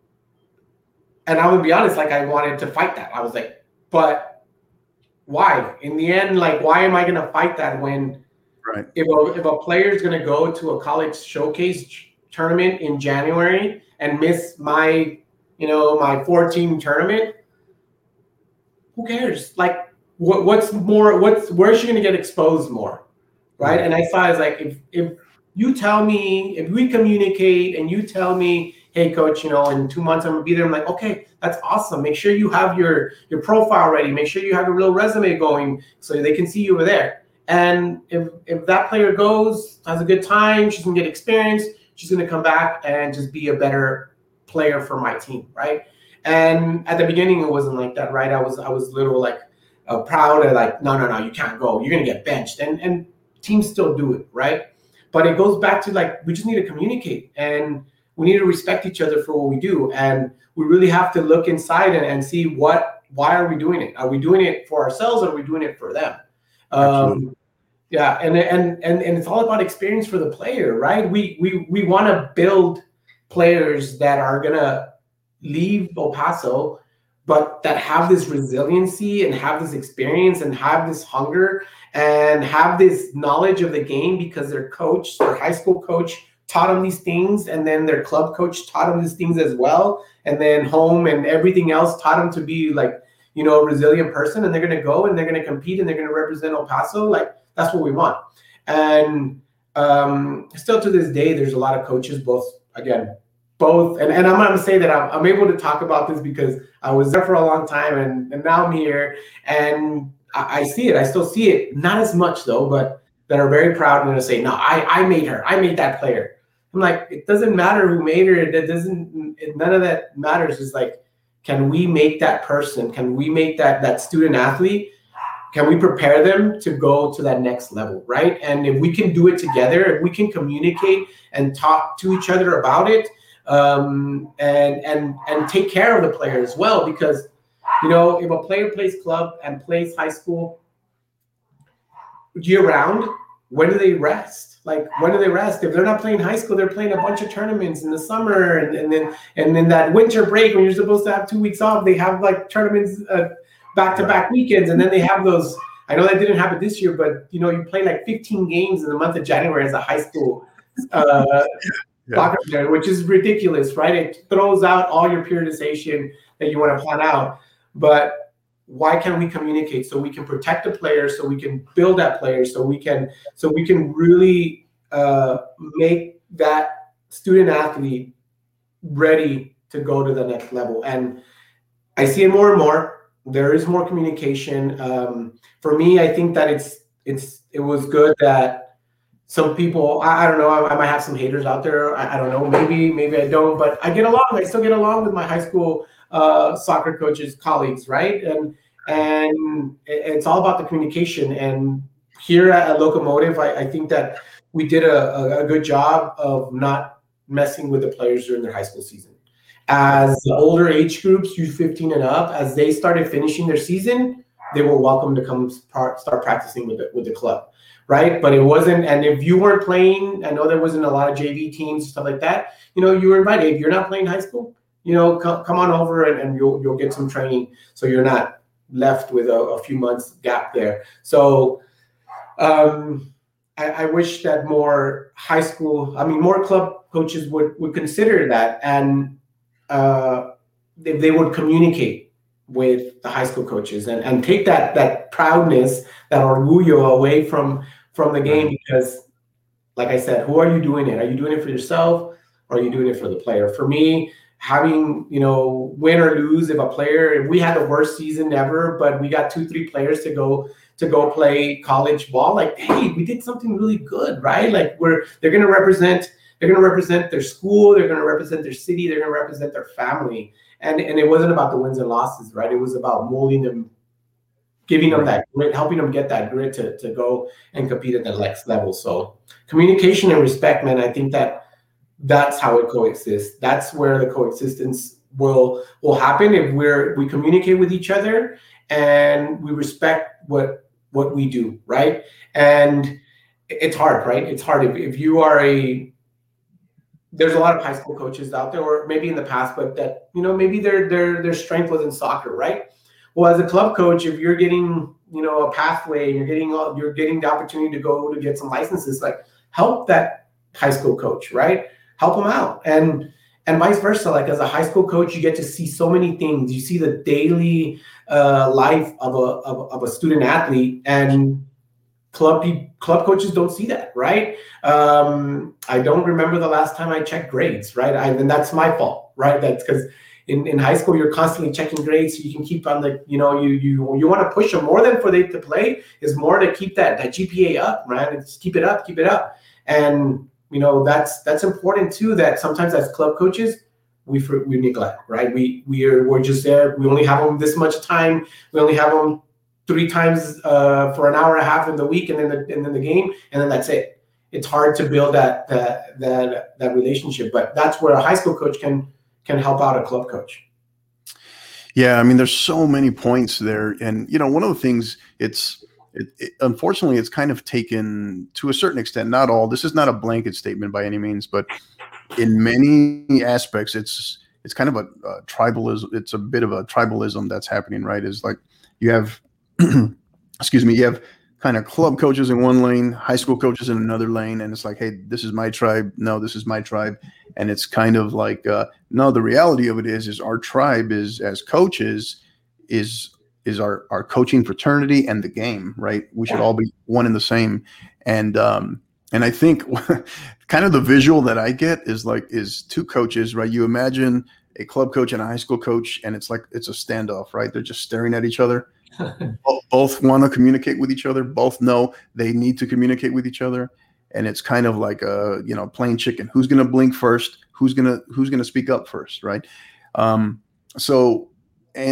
and I would be honest, like I wanted to fight that. I was like, but why? In the end, like, why am I going to fight that when right. if a, if a player is going to go to a college showcase tournament in January and miss my, you know, my four-team tournament, who cares? Like, what, what's more? What's where's she going to get exposed more, right? And I saw it's like if if you tell me, if we communicate, and you tell me, hey, coach, you know, in two months I'm gonna be there. I'm like, okay, that's awesome. Make sure you have your your profile ready. Make sure you have a real resume going so they can see you over there. And if if that player goes, has a good time, she's gonna get experience. She's gonna come back and just be a better player for my team, right? And at the beginning, it wasn't like that, right? I was I was a little like uh, proud and like, no, no, no, you can't go. You're gonna get benched, and and teams still do it, right? But it goes back to like we just need to communicate, and we need to respect each other for what we do, and we really have to look inside and, and see what why are we doing it? Are we doing it for ourselves, or are we doing it for them? Um, yeah, and, and and and it's all about experience for the player, right? We we we want to build players that are gonna leave El Paso, but that have this resiliency and have this experience and have this hunger and have this knowledge of the game because their coach, their high school coach, taught them these things, and then their club coach taught them these things as well, and then home and everything else taught them to be like, you know, a resilient person, and they're going to go and they're going to compete and they're going to represent El Paso. Like, that's what we want. And um, still to this day, there's a lot of coaches, both, again, both, and, and I'm going to say that I'm, I'm able to talk about this because I was there for a long time, and, and now I'm here, and I, I see it. I still see it. Not as much, though, but that are very proud and going to say, no, I, I made her. I made that player. I'm like, it doesn't matter who made her. That doesn't, it, none of that matters. It's like, can we make that person? Can we make that that student athlete can we prepare them to go to that next level, right? And if we can do it together, if we can communicate and talk to each other about it, um, and and and take care of the player as well, because you know, if a player plays club and plays high school year round, when do they rest? Like, when do they rest? If they're not playing high school, they're playing a bunch of tournaments in the summer, and, and then and then that winter break when you're supposed to have two weeks off, they have like tournaments uh, back-to-back weekends, and then they have those. I know that didn't happen this year, but you know, you play like fifteen games in the month of January as a high school uh, yeah. soccer player, which is ridiculous, right? It throws out all your periodization that you want to plan out. But why can't we communicate so we can protect the player, so we can build that player, so we can so we can really uh, make that student athlete ready to go to the next level? And I see it more and more. There is more communication. Um, for me, I think that it's it's it was good that some people, I, I don't know, I, I might have some haters out there. I, I don't know, maybe maybe I don't, but I get along. I still get along with my high school uh, soccer coaches, colleagues, right? And and it's all about the communication. And here at Locomotive, I, I think that we did a, a good job of not messing with the players during their high school season. As the older age groups, U fifteen and up, as they started finishing their season, they were welcome to come start practicing with the, with the club, right? But it wasn't, and if you weren't playing, I know there wasn't a lot of J V teams and stuff like that, you know, you were invited. If you're not playing high school, you know, come, come on over and, and you'll you'll get some training, so you're not left with a, a few months gap there. So um, I, I wish that more high school, I mean, more club coaches would, would consider that, and uh, they, they would communicate with the high school coaches and, and take that that proudness, that orgullo away from, from the game, because like I said, who are you doing it? Are you doing it for yourself, or are you doing it for the player? For me, having, you know, win or lose, if a player, if we had the worst season ever, but we got two, three players to go to go play college ball, like, hey, we did something really good, right? Like, we're they're gonna represent, they're gonna represent their school, they're gonna represent their city, they're gonna represent their family. And and it wasn't about the wins and losses, right? It was about molding them, giving them that grit, helping them get that grit to, to go and compete at the next level. So communication and respect, man, I think that that's how it coexists. That's where the coexistence will will happen if we're we communicate with each other and we respect what what we do, right? And it's hard, right? It's hard if, if you are a there's a lot of high school coaches out there, or maybe in the past, but that, you know, maybe their their their strength was in soccer, right? Well, as a club coach, if you're getting, you know, a pathway, you're getting you're getting the opportunity to go to get some licenses, like, help that high school coach, right? Help them out, and and vice versa. Like, as a high school coach, you get to see so many things. You see the daily uh, life of a of, of a student athlete, and club club coaches don't see that, right? Um, I don't remember the last time I checked grades, right? I, and that's my fault, right? That's because in, in high school you're constantly checking grades, so you can keep on the, you know, you you you want to push them more than for them to play, is more to keep that that G P A up, right? It's keep it up, keep it up, and you know, that's that's important too. That sometimes as club coaches, we we neglect, right? We we are we're just there. We only have them this much time. We only have them three times uh, for an hour and a half in the week, and then the, and then the game, and then that's it. It's hard to build that that that that relationship, but that's where a high school coach can can help out a club coach. Yeah, I mean, there's so many points there, and you know, one of the things it's. It, it, unfortunately, it's kind of taken, to a certain extent, not all. This is not a blanket statement by any means, but in many aspects, it's it's kind of a, a tribalism. It's a bit of a tribalism that's happening, right? Is like you have, excuse me, you have kind of club coaches in one lane, high school coaches in another lane, and it's like, hey, this is my tribe. No, this is my tribe, and it's kind of like, uh, no. The reality of it is, is our tribe is as coaches is. is our, our coaching fraternity and the game, right? We should all be one and the same. And, um, and I think kind of the visual that I get is like, is two coaches, right? You imagine a club coach and a high school coach, and it's like, it's a standoff, right? They're just staring at each other. both, both want to communicate with each other. Both know they need to communicate with each other. And it's kind of like a, you know, playing chicken. Who's going to blink first? Who's going to, who's going to speak up first, right? Um, so, and,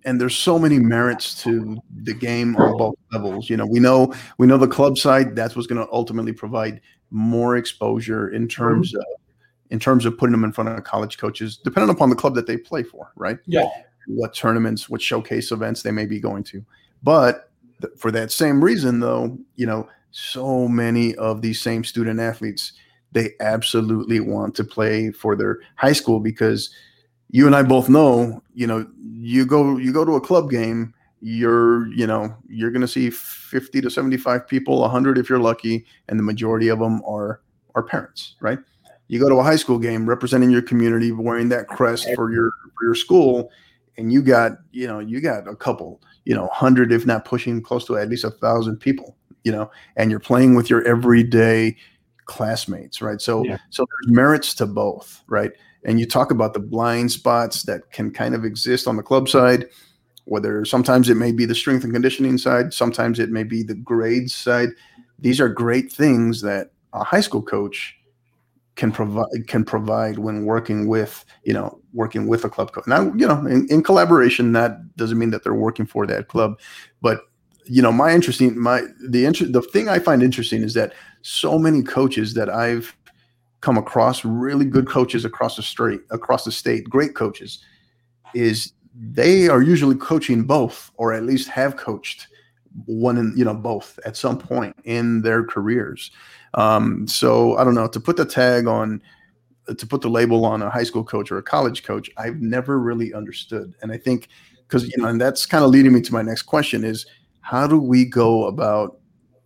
and there's so many merits to the game on both levels. You know, we know we know the club side, that's what's going to ultimately provide more exposure in terms mm-hmm. of in terms of putting them in front of college coaches, depending upon the club that they play for, right? Yeah. What tournaments, what showcase events they may be going to. But th- for that same reason, though, you know, so many of these same student athletes, they absolutely want to play for their high school, because you and I both know, you know, you go you go to a club game, you're, you know, you're going to see fifty to seventy-five people, one hundred if you're lucky, and the majority of them are are parents, right? You go to a high school game representing your community, wearing that crest for your for your school, and you got, you know, you got a couple, you know, hundred, if not pushing close to at least a thousand people, you know, and you're playing with your everyday classmates, right? So, yeah. so there's merits to both, right? And you talk about the blind spots that can kind of exist on the club side, whether sometimes it may be the strength and conditioning side, sometimes it may be the grades side. These are great things that a high school coach can provide can provide when working with, you know, working with a club coach. Now, you know, in, in collaboration, that doesn't mean that they're working for that club. But, you know, my interesting, my, the interest, the thing I find interesting is that so many coaches that I've come across, really good coaches across the street, across the state, great coaches, is they are usually coaching both, or at least have coached one in, you know, both at some point in their careers. Um, so I don't know, to put the tag on, to put the label on a high school coach or a college coach, I've never really understood. And I think, because, you know, and that's kind of leading me to my next question is, how do we go about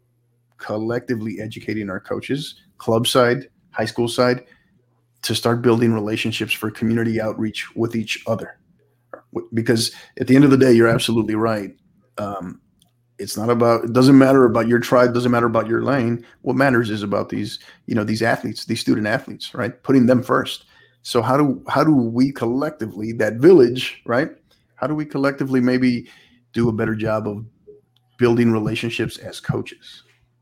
collectively educating our coaches, club side, high school side, to start building relationships for community outreach with each other? Because at the end of the day, you're absolutely right. Um, It's not about, it doesn't matter about your tribe, doesn't matter about your lane. What matters is about these, you know, these athletes, these student athletes, right? Putting them first. So how do, how do we collectively, that village, right? How do we collectively maybe do a better job of building relationships as coaches?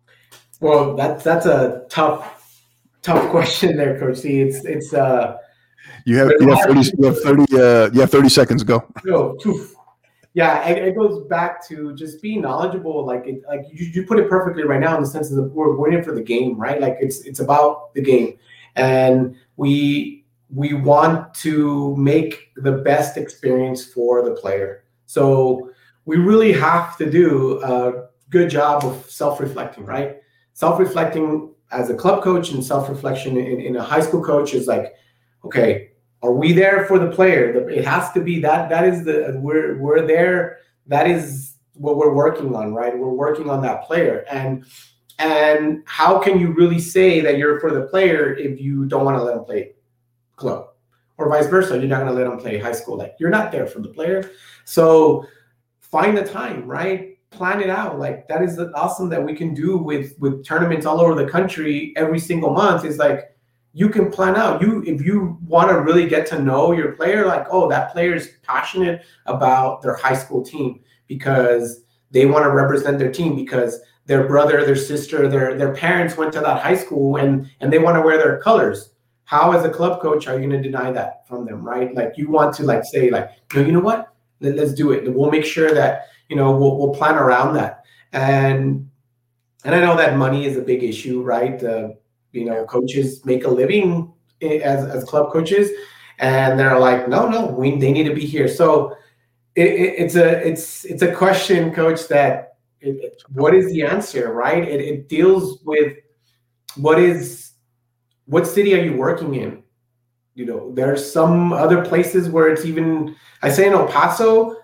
Well, that's, that's a tough, tough question there, Coach C. It's, it's, uh, you have, you have thirty, you have thirty, uh, you have thirty seconds, go. No, yeah, it, it goes back to just being knowledgeable. Like, it, like you, you put it perfectly right now in the sense of we're waiting for the game, right? Like it's it's about the game, and we we want to make the best experience for the player. So we really have to do a good job of self-reflecting, right? Self-reflecting as a club coach and self-reflection in, in a high school coach is like, okay, are we there for the player? It has to be that. That is the we're we're there. That is what we're working on, right? We're working on that player, and and how can you really say that you're for the player if you don't want to let them play club, or vice versa? You're not going to let them play high school. Like you're not there for the player. So find the time, right? Plan it out. Like that is awesome that we can do with with tournaments all over the country every single month. Is like, you can plan out. You, if you want to really get to know your player, like, oh, that player is passionate about their high school team because they want to represent their team because their brother, their sister, their their parents went to that high school and and they want to wear their colors. How, as a club coach, are you going to deny that from them, right? Like you want to like say like, no, you know what? Let, let's do it. We'll make sure that, you know, we'll we'll plan around that. And and I know that money is a big issue, right? Uh, You know, coaches make a living as, as club coaches, and they're like, no, no, we they need to be here. So it, it, it's a it's it's a question, Coach. That it, it, what is the answer, right? It, it deals with what is what city are you working in? You know, there's some other places where it's even. I say in El Paso,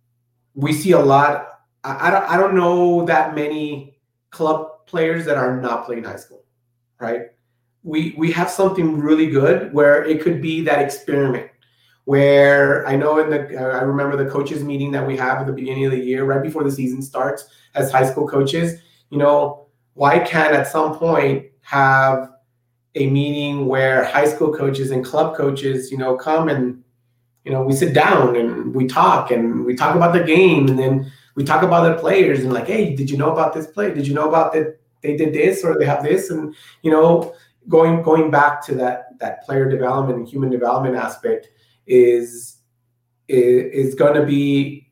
we see a lot. I, I don't I don't know that many club players that are not playing high school. Right, we we have something really good where it could be that experiment. Where I know in the uh, I remember the coaches meeting that we have at the beginning of the year, right before the season starts, as high school coaches. You know, why can't at some point have a meeting where high school coaches and club coaches, you know, come and, you know, we sit down and we talk and we talk about the game, and then we talk about the players and like, hey, did you know about this play? Did you know about that? They did this or they have this, and you know, going going back to that that player development and human development aspect is is, is going to be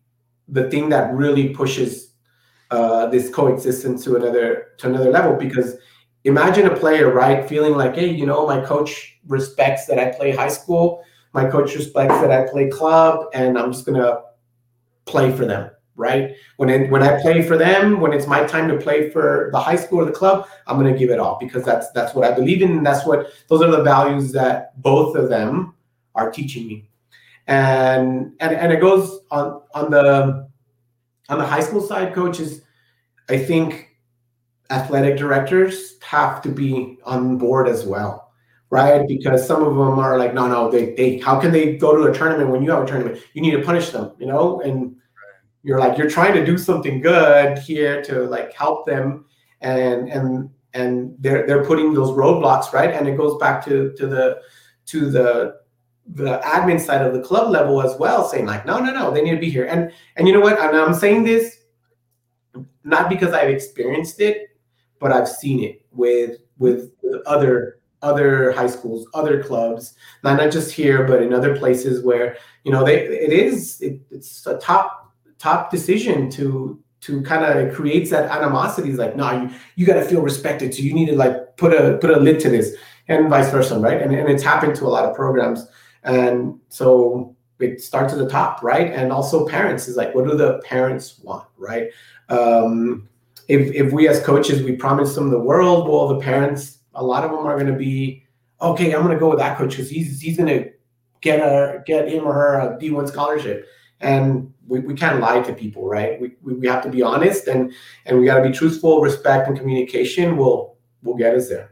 the thing that really pushes uh, this coexistence to another to another level. Because imagine a player, right, feeling like, hey, you know, my coach respects that I play high school, my coach respects that I play club, and I'm just gonna play for them, right? When it, when I play for them, when it's my time to play for the high school or the club, I'm gonna give it all, because that's that's what I believe in, and that's what those are the values that both of them are teaching me. And and and it goes on on the on the high school side, coaches, I think athletic directors have to be on board as well, right? Because some of them are like, no, no, they, they, how can they go to a tournament when you have a tournament? You need to punish them, you know? And you're like, you're trying to do something good here to like help them, and and and they're they're putting those roadblocks, right? And it goes back to to the to the the admin side of the club level as well, saying like, no, no, no, they need to be here. And and you know what? And I'm saying this not because I've experienced it, but I've seen it with with, with other other high schools, other clubs, not not just here, but in other places where, you know, they it is it, it's a top top decision to to kind of creates that animosity. It's like, no, you you got to feel respected, so you need to like put a put a lid to this, and vice versa, right? And and it's happened to a lot of programs, and so it starts at the top, right? And also parents is like, what do the parents want, right? Um, if if we as coaches, we promise them the world, well, the parents, a lot of them are going to be, okay, I'm going to go with that coach because he's he's going to get a get him or her a D one scholarship. And we, we can't lie to people, right? We, we we have to be honest, and and we got to be truthful. Respect and communication will will get us there.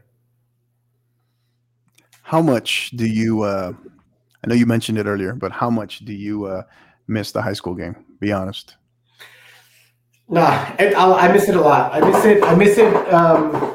How much do you? Uh, I know you mentioned it earlier, but how much do you uh, miss the high school game? Be honest. Nah, it, I'll, I miss it a lot. I miss it. I miss it. Um,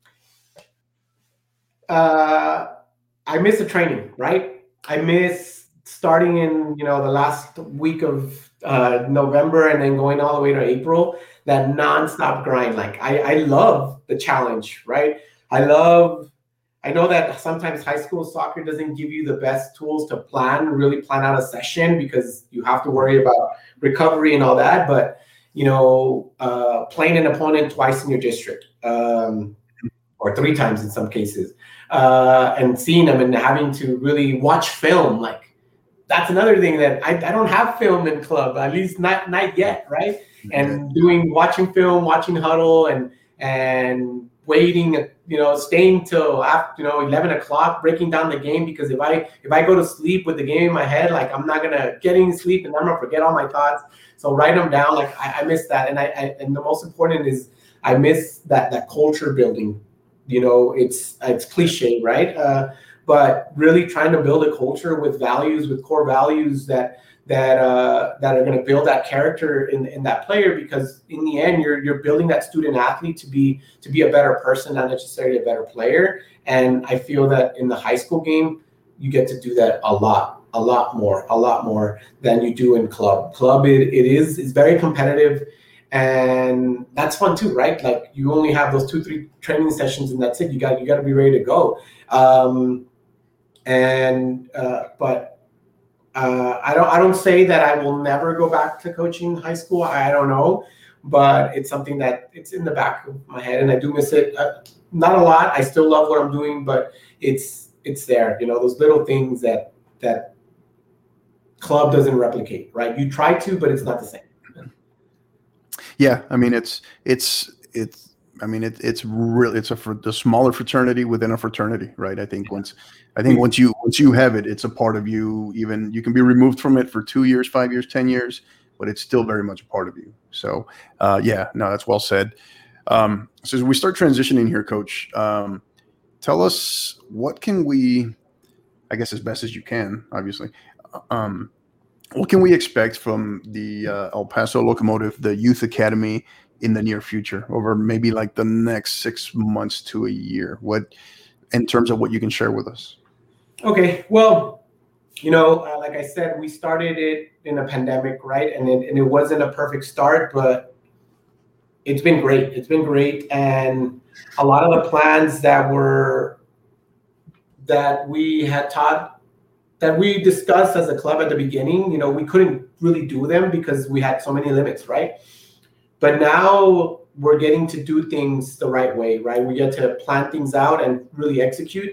uh, I miss the training, right? I miss starting in, you know, the last week of uh, November and then going all the way to April, that nonstop grind. Like I, I love the challenge, right? I love, I know that sometimes high school soccer doesn't give you the best tools to plan, really plan out a session, because you have to worry about recovery and all that. But, you know, uh, playing an opponent twice in your district, um, or three times in some cases, uh, and seeing them and having to really watch film, like, that's another thing that I, I don't have film in club, at least not not yet, right? And doing watching film, watching huddle, and and waiting, you know, staying till after, you know, eleven o'clock, breaking down the game, because if I if I go to sleep with the game in my head, like I'm not gonna get any sleep and I'm gonna forget all my thoughts. So write them down. Like I, I miss that, and I, I and the most important is I miss that that culture building. You know, it's it's cliche, right? Uh, but really trying to build a culture with values, with core values that that uh, that are going to build that character in, in that player. Because in the end, you're you're building that student athlete to be to be a better person, not necessarily a better player. And I feel that in the high school game, you get to do that a lot, a lot more, a lot more than you do in club. Club, it, it is is very competitive. And that's fun too, right? Like you only have those two, three training sessions, and that's it. You got you got to be ready to go. Um, and uh, but uh, I don't I don't say that I will never go back to coaching high school. I don't know, but it's something that it's in the back of my head, and I do miss it. Uh, not a lot. I still love what I'm doing, but it's it's there. You know, those little things that that club doesn't replicate, right? You try to, but it's not the same. Yeah, I mean it's it's it's I mean it, it's really it's a for the smaller fraternity within a fraternity, right? I think once I think once you once you have it, it's a part of you. Even you can be removed from it for two years, five years, ten years, but it's still very much a part of you. So uh, yeah, no, that's well said. Um, so as we start transitioning here, Coach, um, tell us what can we, I guess as best as you can, obviously. Um, What can we expect from the uh, El Paso Locomotive, the Youth Academy, in the near future, over maybe like the next six months to a year? What, in terms of what you can share with us? Okay, well, you know, uh, like I said, we started it in a pandemic, right? And it, and it wasn't a perfect start, but it's been great. It's been great, and a lot of the plans that were that we had taught that we discussed as a club at the beginning, you know, we couldn't really do them because we had so many limits, right? But now we're getting to do things the right way, right? We get to plan things out and really execute.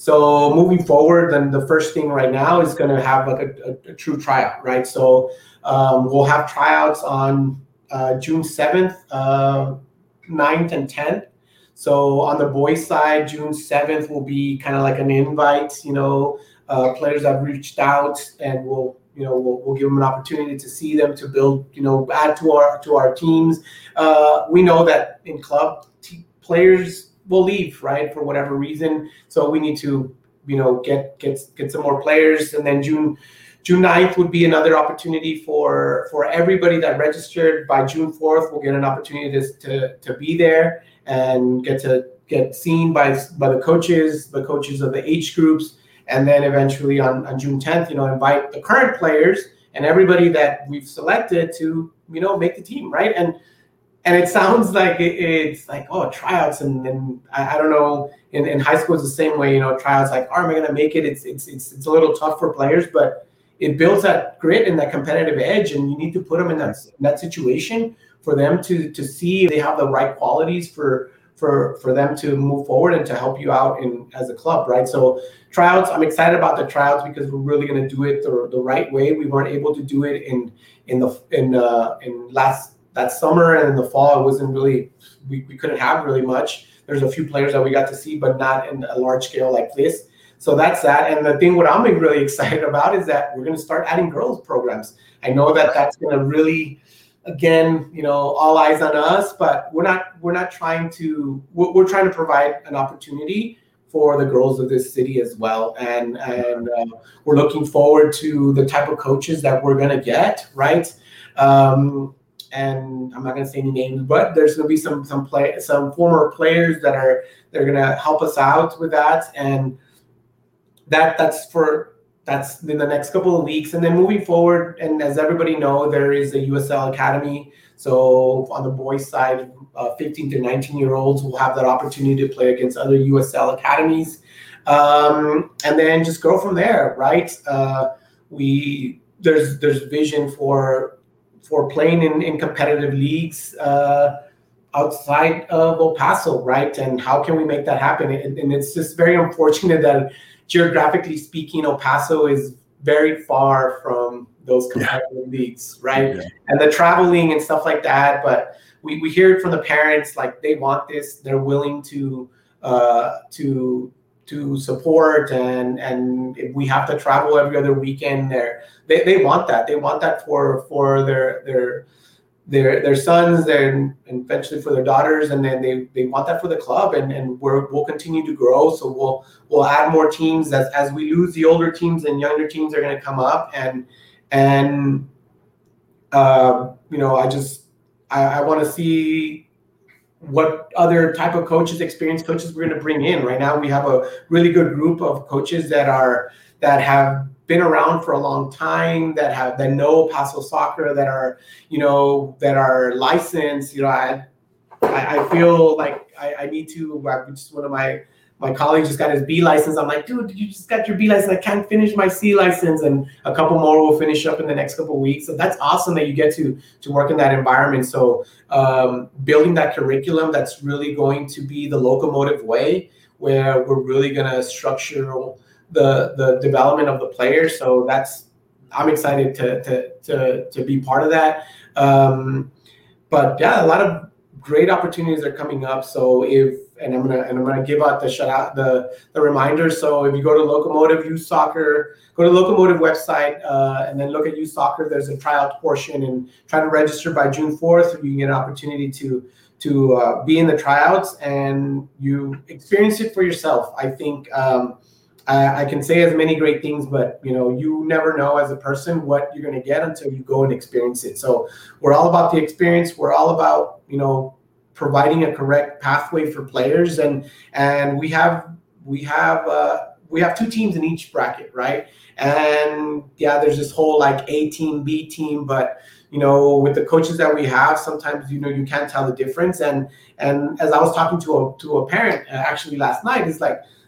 So moving forward, then the first thing right now is going to have like a, a, a true tryout, right? So um, we'll have tryouts on uh, June seventh, uh, ninth, and tenth. So on the boys' side, June seventh will be kind of like an invite, you know, uh, players have reached out, and we'll, you know, we'll, we'll give them an opportunity to see them, to build, you know, add to our to our teams. Uh, we know that in club, t- players will leave, right, for whatever reason. So we need to, you know, get get get some more players, and then June. June ninth would be another opportunity for, for everybody that registered. By June fourth, we'll get an opportunity to, to, to be there and get to get seen by, by the coaches, the coaches of the age groups. And then eventually on, on June tenth, you know, invite the current players and everybody that we've selected to, you know, make the team, right? And and it sounds like it, it's like, oh, tryouts. And, and I, I don't know, in, in high school it's the same way, you know, tryouts like, oh, am I going to make it? It's, it's, it's, it's a little tough for players, but it builds that grit and that competitive edge, and you need to put them in that, in that situation for them to to see if they have the right qualities for for for them to move forward and to help you out in as a club, right? So tryouts, I'm excited about the tryouts because we're really going to do it the, the right way. We weren't able to do it in in the in uh, in last that summer, and in the fall it wasn't really, we, we couldn't have really much. There's a few players that we got to see, but not in a large scale like this. So that's that. And the thing what I'm really excited about is that we're going to start adding girls programs. I know that that's going to really, again, you know, all eyes on us, but we're not, we're not trying to, we're, we're trying to provide an opportunity for the girls of this city as well. And, and uh, we're looking forward to the type of coaches that we're going to get, right? Um, and I'm not going to say any names, but there's going to be some, some play, some former players that are, they're going to help us out with that. And That that's for that's in the next couple of weeks, and then moving forward. And as everybody know, there is a U S L Academy. So on the boys' side, uh, fifteen to nineteen year olds will have that opportunity to play against other U S L academies, um, and then just go from there, right? Uh, we there's there's vision for for playing in, in competitive leagues uh, outside of El Paso, right? And how can we make that happen? And, and it's just very unfortunate that, geographically speaking, El Paso is very far from those competitive yeah. leagues, right? Yeah. And the traveling and stuff like that. But we, we hear it from the parents, like they want this, they're willing to uh, to to support, and and if we have to travel every other weekend, there they, they want that. They want that for for their their their their sons, and eventually for their daughters, and then they, they want that for the club, and, and we're, we'll continue to grow. So we'll we'll add more teams as, as we lose the older teams, and younger teams are going to come up, and and uh, you know I just I, I want to see what other type of coaches, experienced coaches, we're going to bring in. Right now we have a really good group of coaches that are that have been around for a long time, that have that know Paso soccer, that are, you know, that are licensed. You know, I I, I feel like I, I need to. I just one of my my colleagues just got his B license. I'm like, dude, you just got your B license. I can't finish my C license, and a couple more will finish up in the next couple of weeks. So that's awesome that you get to to work in that environment. So um, building that curriculum that's really going to be the locomotive way, where we're really going to structure the the development of the players. So that's, I'm excited to to to to be part of that. Um, but yeah, a lot of great opportunities are coming up. So if and I'm gonna and I'm gonna give out the shout out the the reminders. So if you go to Locomotive Youth Soccer, go to Locomotive website uh, and then look at Youth Soccer. There's a tryout portion, and try to register by June fourth. You can get an opportunity to to uh, be in the tryouts, and you experience it for yourself. I think. Um, I, I can say as many great things, but you know, you never know as a person what you're going to get until you go and experience it. So we're all about the experience. We're all about, you know, providing a correct pathway for players, and and we have we have uh, we have two teams in each bracket, right? And yeah, there's this whole like A team, B team, but you know, with the coaches that we have, sometimes you know you can't tell the difference. And and as I was talking to a to a parent uh, actually last night, it's like,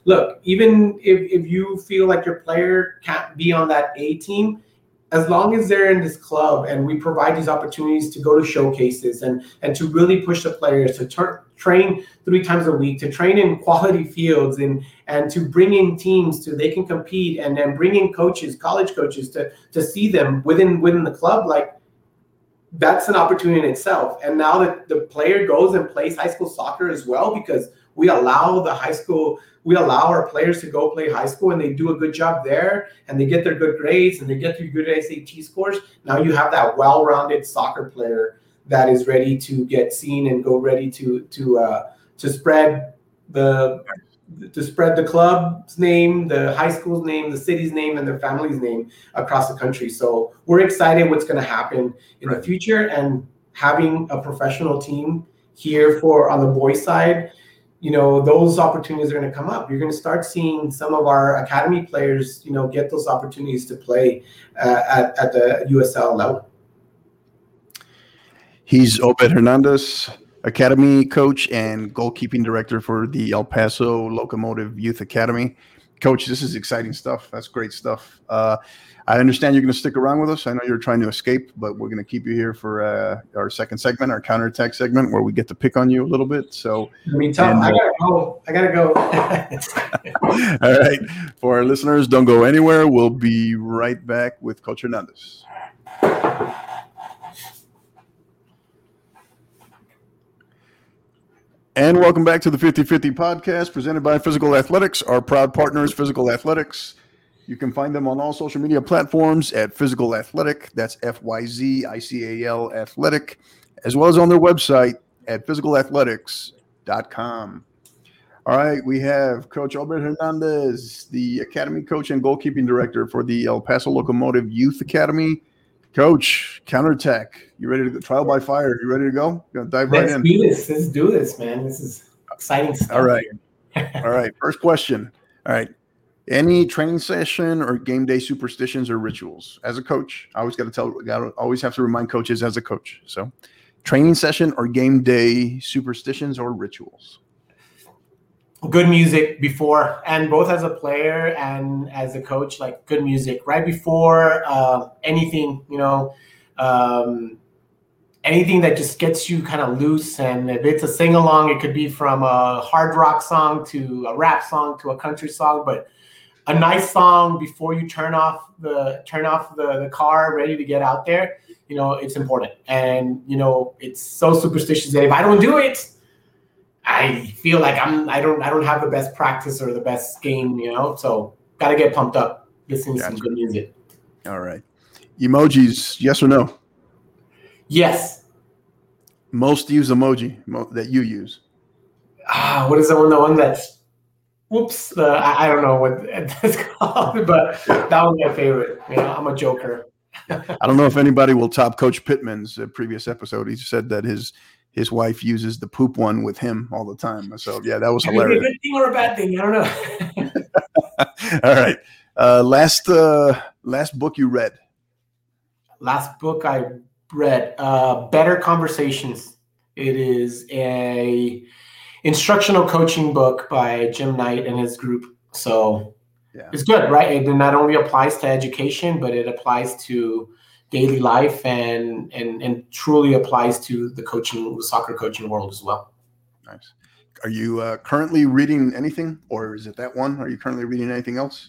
look, even if, if you feel like your player can't be on that A team, as long as they're in this club and we provide these opportunities to go to showcases and, and to really push the players to tur- train three times a week, to train in quality fields and, and to bring in teams to they can compete and then bring in coaches, college coaches to, to see them within within the club, like that's an opportunity in itself. And now that the player goes and plays high school soccer as well, because we allow the high school, we allow our players to go play high school and they do a good job there and they get their good grades and they get their good S A T scores. Now you have that well-rounded soccer player that is ready to get seen and go ready to to uh, to spread the to spread the club's name, the high school's name, the city's name, and their family's name across the country. So we're excited what's going to happen in right. the future, and having a professional team here for on the boys' side, you know, those opportunities are going to come up. You're going to start seeing some of our academy players, you know, get those opportunities to play uh, at, at the U S L level. He's Obed Hernandez, Academy coach and goalkeeping director for the El Paso Locomotive Youth Academy. Coach, this is exciting stuff. That's great stuff. Uh, I understand you're going to stick around with us. I know you're trying to escape, but we're going to keep you here for uh, our second segment, our counterattack segment, where we get to pick on you a little bit. So, I mean, tell, and, I gotta go. I gotta go. All right, for our listeners, don't go anywhere. We'll be right back with Coach Hernandez. And welcome back to the fifty fifty podcast presented by Physical Athletics. Our proud partners, Physical Athletics. You can find them on all social media platforms at Physical Athletic. That's F Y Z I C A L Athletic, as well as on their website at physical athletics dot com. All right, we have Coach Obed Hernandez, the Academy coach and goalkeeping director for the El Paso Locomotive Youth Academy. Coach, counterattack. You ready to go? Trial by fire. You ready to go? Gonna dive Let's right in. Let's do this. Let's do this, man. This is exciting stuff. All right. All right. First question. All right. Any training session or game day superstitions or rituals? As a coach, I always got to tell, got to always have to remind coaches as a coach. So, training session or game day superstitions or rituals? Good music before, and both as a player and as a coach, like good music right before uh, anything, you know, um, anything that just gets you kind of loose. And if it's a sing along, it could be from a hard rock song to a rap song to a country song, but a nice song before you turn off the turn off the, the car, ready to get out there, you know, it's important. And, you know, it's so superstitious that if I don't do it, I feel like I'm I don't I don't have the best practice or the best game, you know. So gotta get pumped up, listening gotcha. to some good music. All right. Emojis, yes or no? Yes. Most used emoji mo- that you use. Ah, what is the one? The one that's whoops. Uh, I, I don't know what that's called, but that was my favorite. You know, I'm a joker. I don't know if anybody will top Coach Pittman's uh, previous episode. He said that his his wife uses the poop one with him all the time. So yeah, that was hilarious. Is it a good thing or a bad thing? I don't know. All right. Uh, last uh, last book you read. Last book I read, uh, Better Conversations. It is a instructional coaching book by Jim Knight and his group. So yeah. It's good, right? It not only applies to education, but it applies to daily life and and and truly applies to the coaching, the soccer coaching world as well. Nice. Are you uh, currently reading anything, or is it that one? Are you currently reading anything else?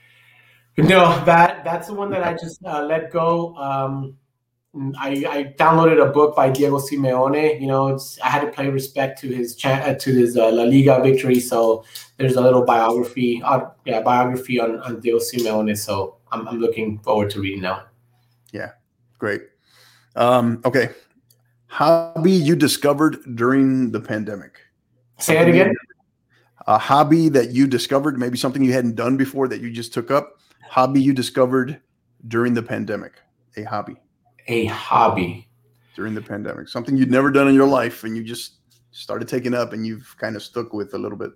No, that that's the one that I just uh, let go. Um, I, I downloaded a book by Diego Simeone. You know, it's I had to pay respect to his cha- uh, to his uh, La Liga victory. So there's a little biography, uh, yeah, biography on, on Diego Simeone. So I'm I'm looking forward to reading now. Yeah, great. Um, okay, hobby you discovered during the pandemic. Say it again. A hobby that you discovered, maybe something you hadn't done before that you just took up. Hobby you discovered during the pandemic. A hobby. A hobby during the pandemic, something you'd never done in your life and you just started taking up and you've kind of stuck with a little bit.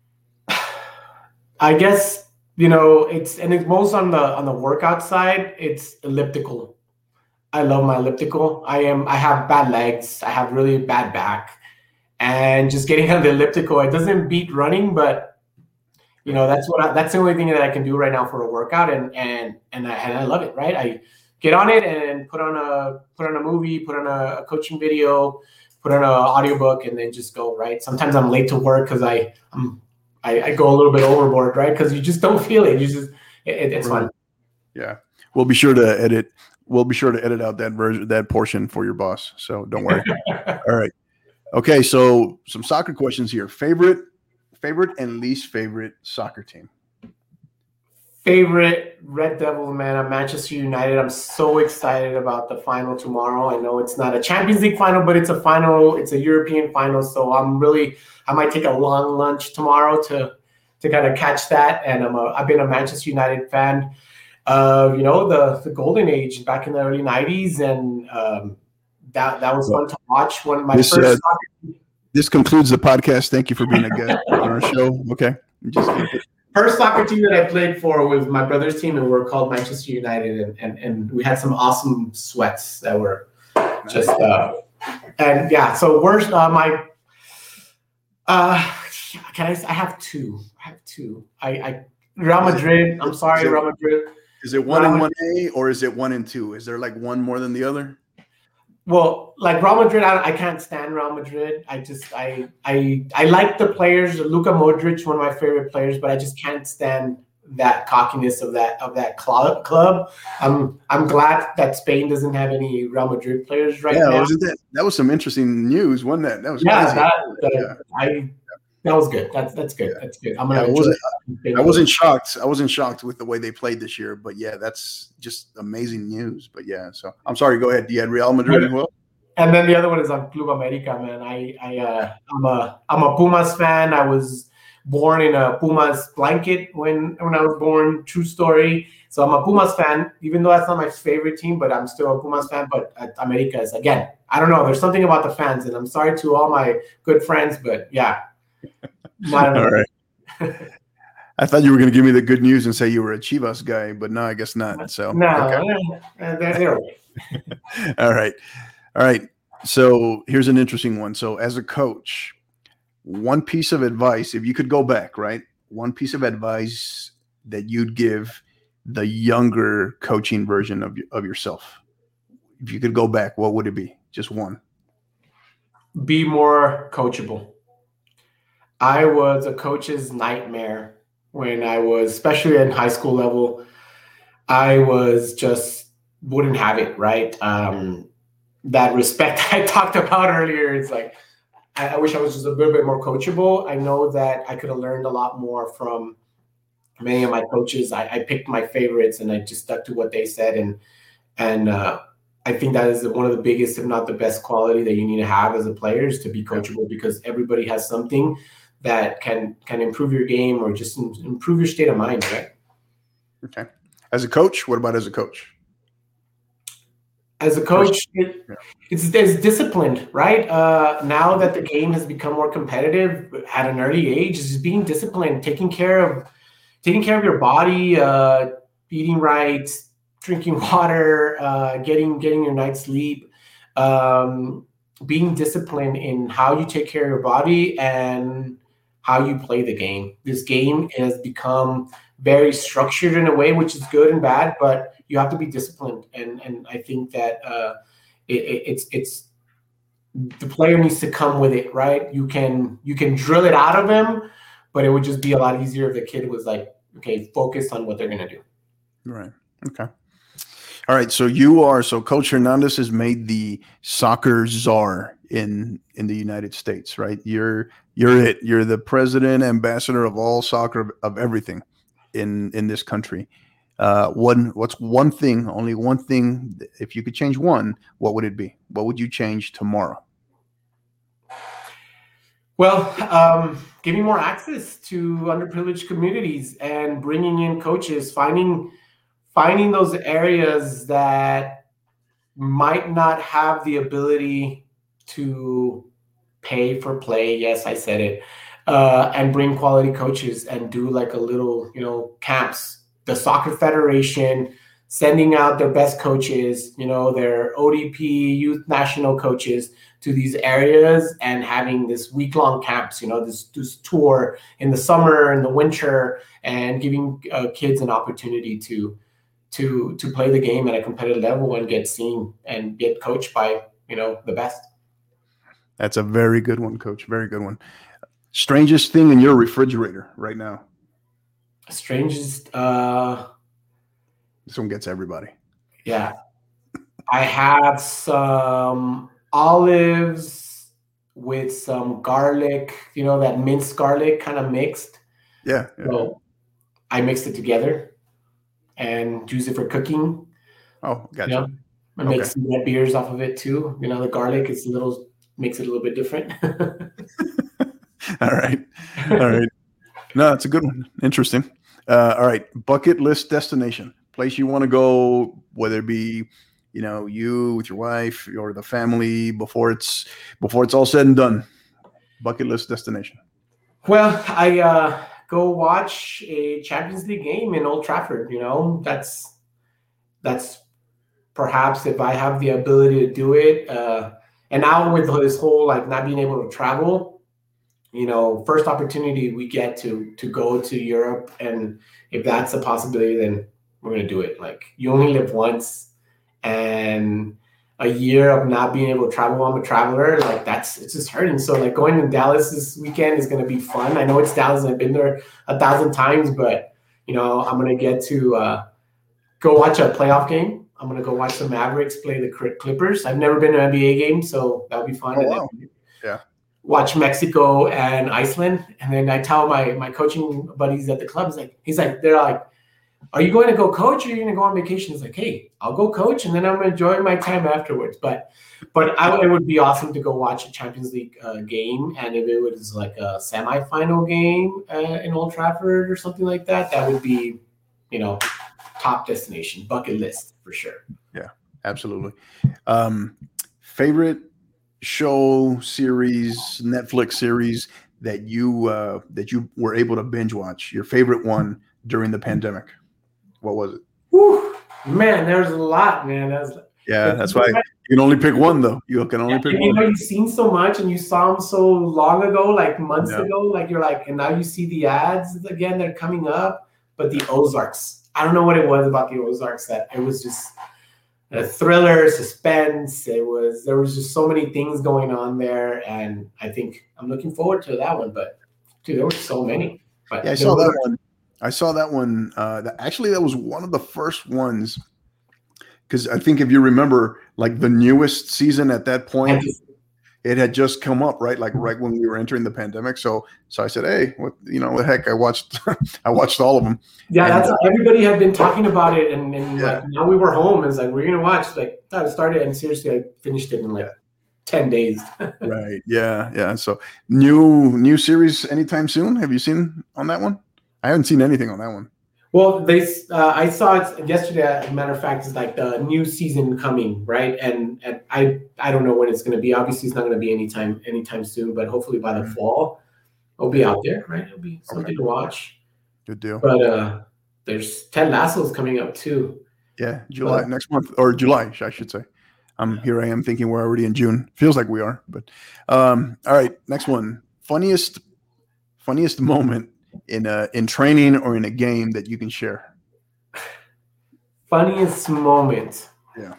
I guess, you know, it's, and it's most on the, on the workout side, it's elliptical. I love my elliptical. I am, I have bad legs. I have really bad back, and just getting on the elliptical, it doesn't beat running, but you know, that's what I, that's the only thing that I can do right now for a workout, and and and I, and I love it. Right, I get on it and put on a put on a movie, put on a, a coaching video, put on an audiobook, and then just go. Right. Sometimes I'm late to work because I I'm I, I go a little bit overboard. Right, because you just don't feel it. You just it, it's fun. Yeah, we'll be sure to edit. We'll be sure to edit out that version, that portion for your boss. So don't worry. All right. Okay. So some soccer questions here. Favorite, favorite and least favorite soccer team. Favorite Red Devils, man. I'm Manchester United. I'm so excited about the final tomorrow. I know it's not a Champions League final, but it's a final. It's a European final. So I'm really, I might take a long lunch tomorrow to, to kind of catch that. And I'm a, I've been a Manchester United fan. Uh, you know, the, the golden age back in the early nineties, and um, that that was fun to watch. One of my this, first. Uh, this concludes the podcast. Thank you for being a guest on our show. Okay. Just first soccer team that I played for was my brother's team, and we were called Manchester United, and, and, and we had some awesome sweats that were just uh, and yeah. So worst, uh, my uh, can I? I have two. I have two. I, I Real Madrid. I'm sorry, Real Madrid. Is it one and one A, or is it one and two? Is there like one more than the other? Well, like Real Madrid, I, I can't stand Real Madrid. I just I I I like the players. Luka Modric, one of my favorite players, but I just can't stand that cockiness of that of that club. Club. I'm I'm glad that Spain doesn't have any Real Madrid players right yeah, now. Wasn't that that was some interesting news, wasn't that? That was yeah, crazy. That, that, yeah. I. That was good. That's that's good. That's good. I'm gonna. Yeah, I, wasn't, I wasn't shocked. I wasn't shocked with the way they played this year, but yeah, that's just amazing news. But yeah, so I'm sorry. Go ahead. You had Real Madrid as well. And then the other one is on Club America, man. I I uh, I'm a I'm a Pumas fan. I was born in a Pumas blanket when when I was born. True story. So I'm a Pumas fan, even though that's not my favorite team, but I'm still a Pumas fan. But uh, America is, again, I don't know. There's something about the fans, and I'm sorry to all my good friends, but yeah. All right. I thought you were going to give me the good news and say you were a Chivas guy, but no, I guess not. So no, okay. they're All right, all right. So here's an interesting one. So as a coach, one piece of advice, if you could go back, right? One piece of advice that you'd give the younger coaching version of of yourself. If you could go back, what would it be? Just one. Be more coachable. I was a coach's nightmare when I was, especially in high school level. I was just wouldn't have it, right? Um, that respect I talked about earlier, it's like, I, I wish I was just a little bit more coachable. I know that I could have learned a lot more from many of my coaches. I, I picked my favorites and I just stuck to what they said. And, and uh, I think that is one of the biggest, if not the best quality that you need to have as a player, is to be coachable, because everybody has something that can can improve your game or just improve your state of mind, right? Okay. As a coach, what about as a coach? As a coach, it, it's, it's disciplined, right? Uh, now that the game has become more competitive at an early age, is being disciplined, taking care of taking care of your body, uh, eating right, drinking water, uh, getting getting your night's sleep, um, being disciplined in how you take care of your body and how you play the game. This game has become very structured in a way, which is good and bad, but you have to be disciplined. And and I think that uh, it, it's it's the player needs to come with it, right? You can you can drill it out of him, but it would just be a lot easier if the kid was like, okay, focused on what they're gonna do. Right. Okay. All right. So you are so Coach Hernandez has made the soccer czar in in the United States, right? You're you're it. You're the president, ambassador of all soccer, of everything in in this country. Uh, one what's one thing, only one thing, if you could change one, what would it be? What would you change tomorrow? Well, um, giving more access to underprivileged communities and bringing in coaches, finding finding those areas that might not have the ability to pay for play. Yes, I said it. Uh, and bring quality coaches and do like a little, you know, camps. The Soccer Federation, sending out their best coaches, you know, their O D P youth national coaches to these areas and having this week-long camps, you know, this, this tour in the summer and the winter, and giving uh, kids an opportunity to to to play the game at a competitive level and get seen and get coached by, you know, the best. That's a very good one, Coach. Very good one. Strangest thing in your refrigerator right now? Strangest. Uh, this one gets everybody. Yeah. I have some olives with some garlic, you know, that minced garlic kind of mixed. Yeah. yeah. So I mixed it together and use it for cooking. Oh, gotcha. You know? I make okay. some red beers off of it too. You know, the garlic is a little, makes it a little bit different. All right. All right. No, it's a good one. Interesting. Uh, all right. Bucket list destination. Place you want to go, whether it be, you know, you with your wife or the family before it's before it's all said and done. Bucket list destination. Well, I uh, go watch a Champions League game in Old Trafford. You know, that's that's perhaps if I have the ability to do it. Uh, and now with this whole like not being able to travel, you know, first opportunity we get to to go to Europe, and if that's a possibility, then we're gonna do it. Like, you only live once, and a year of not being able to travel, I'm a traveler, like that's, it's just hurting. So like going to Dallas this weekend is going to be fun. I know it's Dallas. I've been there a thousand times, but you know, I'm going to get to uh, go watch a playoff game. I'm going to go watch the Mavericks play the Clippers. I've never been to an N B A game, so that'll be fun. Oh, wow. Yeah. Watch Mexico and Iceland. And then I tell my, my coaching buddies at the club, like, he's like, they're like, are you going to go coach or are you going to go on vacation? It's like, hey, I'll go coach and then I'm going to enjoy my time afterwards. But but I, it would be awesome to go watch a Champions League uh, game. And if it was like a semifinal game uh, in Old Trafford or something like that, that would be, you know, top destination, bucket list for sure. Yeah, absolutely. Um, favorite show, series, Netflix series that you uh, that you were able to binge watch, your favorite one during the pandemic? What was it? Whew, man, there's a lot, man. That's, yeah, that's why you can only pick one, though. You can only yeah, pick you one. know, you've seen so much, and you saw them so long ago, like months yeah. ago. Like you're like, and now you see the ads again. They're coming up. But the Ozarks, I don't know what it was about the Ozarks that it was just a thriller, suspense. It was there was just so many things going on there, and I think I'm looking forward to that one. But dude, there were so many. But yeah, I saw that one. I saw that one. Uh, that, actually, that was one of the first ones, because I think if you remember, like the newest season at that point, it had just come up, right? Like right when we were entering the pandemic. So, so I said, hey, what, you know, what the heck? I watched, I watched all of them. Yeah, and, that's uh, everybody had been talking about it, and, and yeah. like now we were home. It's like we're gonna watch. Like I started, and seriously, I finished it in like ten days. Right. Yeah. Yeah. So new new series anytime soon? Have you seen on that one? I haven't seen anything on that one. Well, they uh, I saw it yesterday. As a matter of fact, it's like the new season coming, right? And, and I I don't know when it's going to be. Obviously, it's not going to be anytime anytime soon, but hopefully by the mm-hmm. fall, it'll be out there, right? It'll be something okay. to watch. Good deal. But uh, there's Ted Lasso's coming up too. Yeah, July but, next month or July, I should say. Um, here I am thinking we're already in June. Feels like we are, but um, all right. Next one, funniest funniest moment in a in training or in a game that you can share. Funniest moment. Yeah.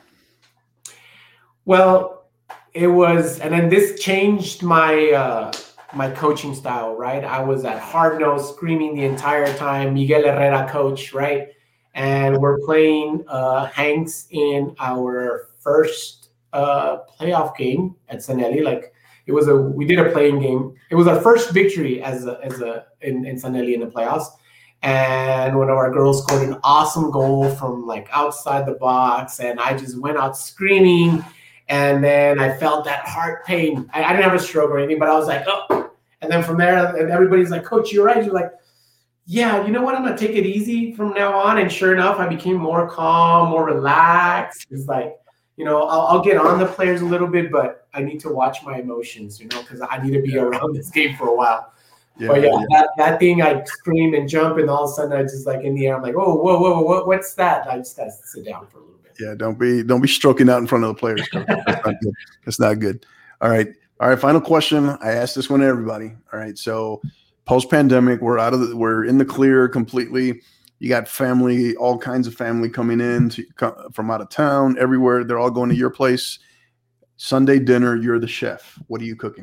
Well, it was, and then this changed my uh, my coaching style, right? I was at hard nose screaming the entire time, Miguel Herrera coach, right? And we're playing uh, Hanks in our first uh, playoff game at Sanelli. Like it was a, we did a playing game. It was our first victory as a, as a in, in Sanelli in the playoffs. And one of our girls scored an awesome goal from like outside the box, and I just went out screaming. And then I felt that heart pain. I, I didn't have a stroke or anything, but I was like, oh. And then from there, and everybody's like, Coach, you're right. You're like, yeah, you know what? I'm going to take it easy from now on. And sure enough, I became more calm, more relaxed. It's like, you know, I'll, I'll get on the players a little bit, but I need to watch my emotions, you know, because I need to be around this game for a while. Yeah, but yeah, yeah. That, that thing, I scream and jump, and all of a sudden I just like in the air. I'm like, oh, whoa, whoa, whoa, what's that? I just gotta sit down for a little bit. Yeah, don't be don't be stroking out in front of the players, coach. That's not good. That's not good. All right. All right. Final question. I asked this one to everybody. All right. So post pandemic, we're out of the we're in the clear completely. You got family, all kinds of family coming in to, from out of town, everywhere. They're all going to your place. Sunday dinner, you're the chef. What are you cooking?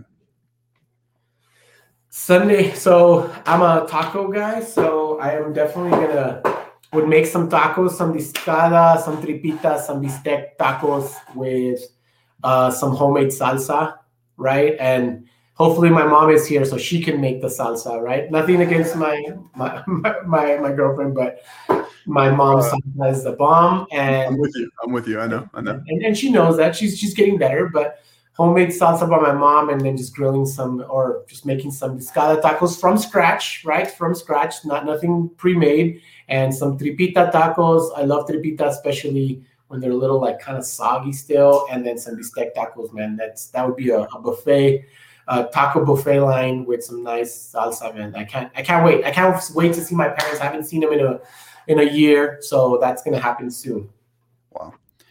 Sunday, so I'm a taco guy, so I am definitely gonna would make some tacos, some discada, some tripitas, some bistec tacos with uh, some homemade salsa, right? And hopefully my mom is here so she can make the salsa, right? Nothing against my my my, my girlfriend, but my mom's uh, salsa is the bomb. And I'm with you. I'm with you. I know. I know. And, and she knows that she's she's getting better, but homemade salsa by my mom, and then just grilling some or just making some discada tacos from scratch, right? From scratch, not nothing pre-made, and some tripita tacos. I love tripita, especially when they're a little like kind of soggy still, and then some bistec tacos, man. That's that would be a, a buffet, uh, taco buffet line with some nice salsa, man. I can't I can't wait. I can't wait to see my parents. I haven't seen them in a in a year, so that's gonna happen soon. Wow.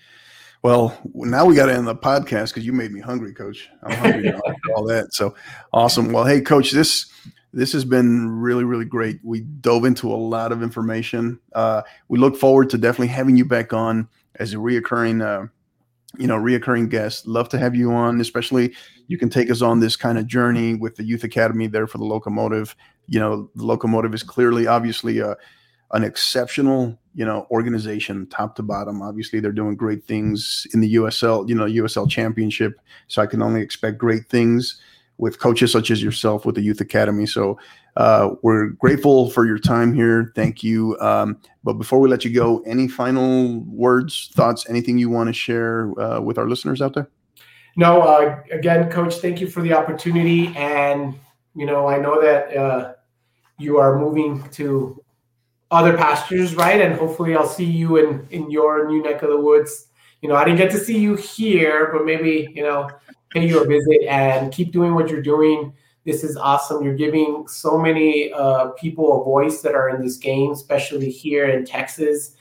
Well, now we got to end the podcast because you made me hungry, Coach. I'm hungry now after all that. So awesome. Well, hey, Coach, this this has been really, really great. We dove into a lot of information. Uh, we look forward to definitely having you back on as a reoccurring, uh, you know, reoccurring guest. Love to have you on, especially you can take us on this kind of journey with the Youth Academy there for the Locomotive. You know, the Locomotive is clearly, obviously, uh, an exceptional, you know, organization top to bottom. Obviously, they're doing great things in the U S L, you know, U S L Championship. So I can only expect great things with coaches such as yourself with the Youth Academy. So uh, we're grateful for your time here. Thank you. Um, but before we let you go, any final words, thoughts, anything you want to share uh, with our listeners out there? No, uh, again, Coach, thank you for the opportunity. And, you know, I know that uh, you are moving to other pastures, right? And hopefully I'll see you in, in your new neck of the woods. You know, I didn't get to see you here, but maybe, you know, pay you a visit and keep doing what you're doing. This is awesome. You're giving so many uh, people a voice that are in this game, especially here in Texas.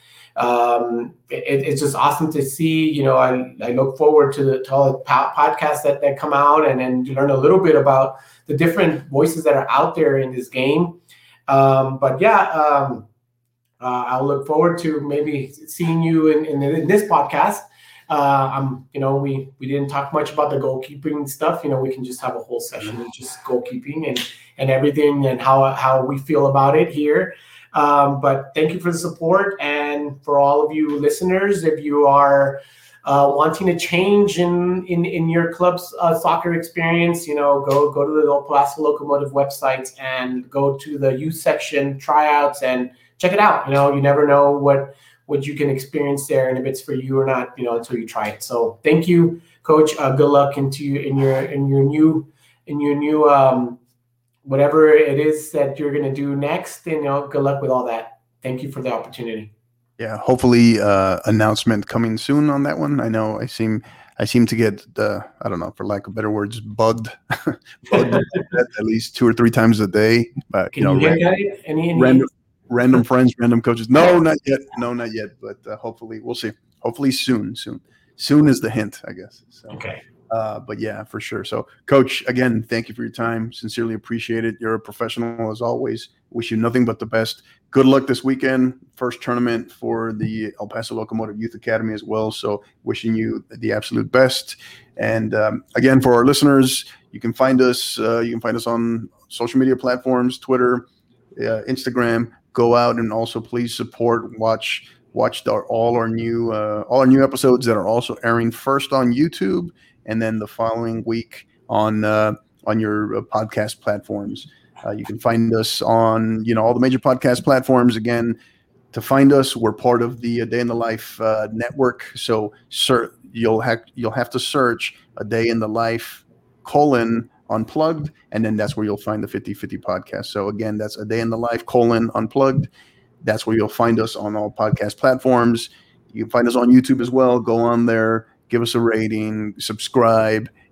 Um, it, it's just awesome to see. You know, I, I look forward to, the, to all the po- podcasts that, that come out and then learn a little bit about the different voices that are out there in this game. Um, but yeah, um, Uh, I'll look forward to maybe seeing you in, in, in this podcast. Uh, I'm, you know, we we didn't talk much about the goalkeeping stuff. You know, we can just have a whole session of just goalkeeping and and everything and how how we feel about it here. Um, but thank you for the support, and for all of you listeners, if you are uh, wanting to change in in in your club's uh, soccer experience, you know, go go to the El Paso Locomotive website and go to the youth section tryouts and check it out. You know, you never know what what you can experience there, and if it's for you or not, you know, until you try it. So, thank you, Coach. Uh, good luck into you in your in your new in your new um, whatever it is that you're gonna do next. And, you know, good luck with all that. Thank you for the opportunity. Yeah, hopefully, uh, announcement coming soon on that one. I know I seem I seem to get uh, I don't know, for lack of better words, bugged, bugged at least two or three times a day. But Can you know, you random, it? Any, any random. Random friends, random coaches. No, not yet. No, not yet. But uh, hopefully, we'll see. Hopefully, soon. Soon. Soon is the hint, I guess. So, okay. Uh, but yeah, for sure. So, Coach, again, thank you for your time. Sincerely appreciate it. You're a professional as always. Wish you nothing but the best. Good luck this weekend. First tournament for the El Paso Locomotive Youth Academy as well. So, wishing you the absolute best. And um, again, for our listeners, you can find us. Uh, you can find us on social media platforms: Twitter, uh, Instagram. Go out and also please support, watch, watch our, all our new, uh, all our new episodes that are also airing first on YouTube and then the following week on, uh, on your uh, podcast platforms. Uh, you can find us on, you know, all the major podcast platforms. Again, to find us, we're part of the A Day in the Life uh, network. So, sir, you'll have you'll have to search A Day in the Life colon Unplugged, and then that's where you'll find the fifty fifty podcast. So again, that's A Day in the Life colon Unplugged. That's where you'll find us on all podcast platforms. You can find us on YouTube as well. Go on there, give us a rating, subscribe,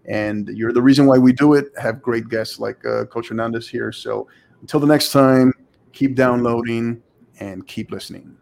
and you're the reason why we do it. Have great guests like uh, Coach Hernandez here. So until the next time, keep downloading and keep listening.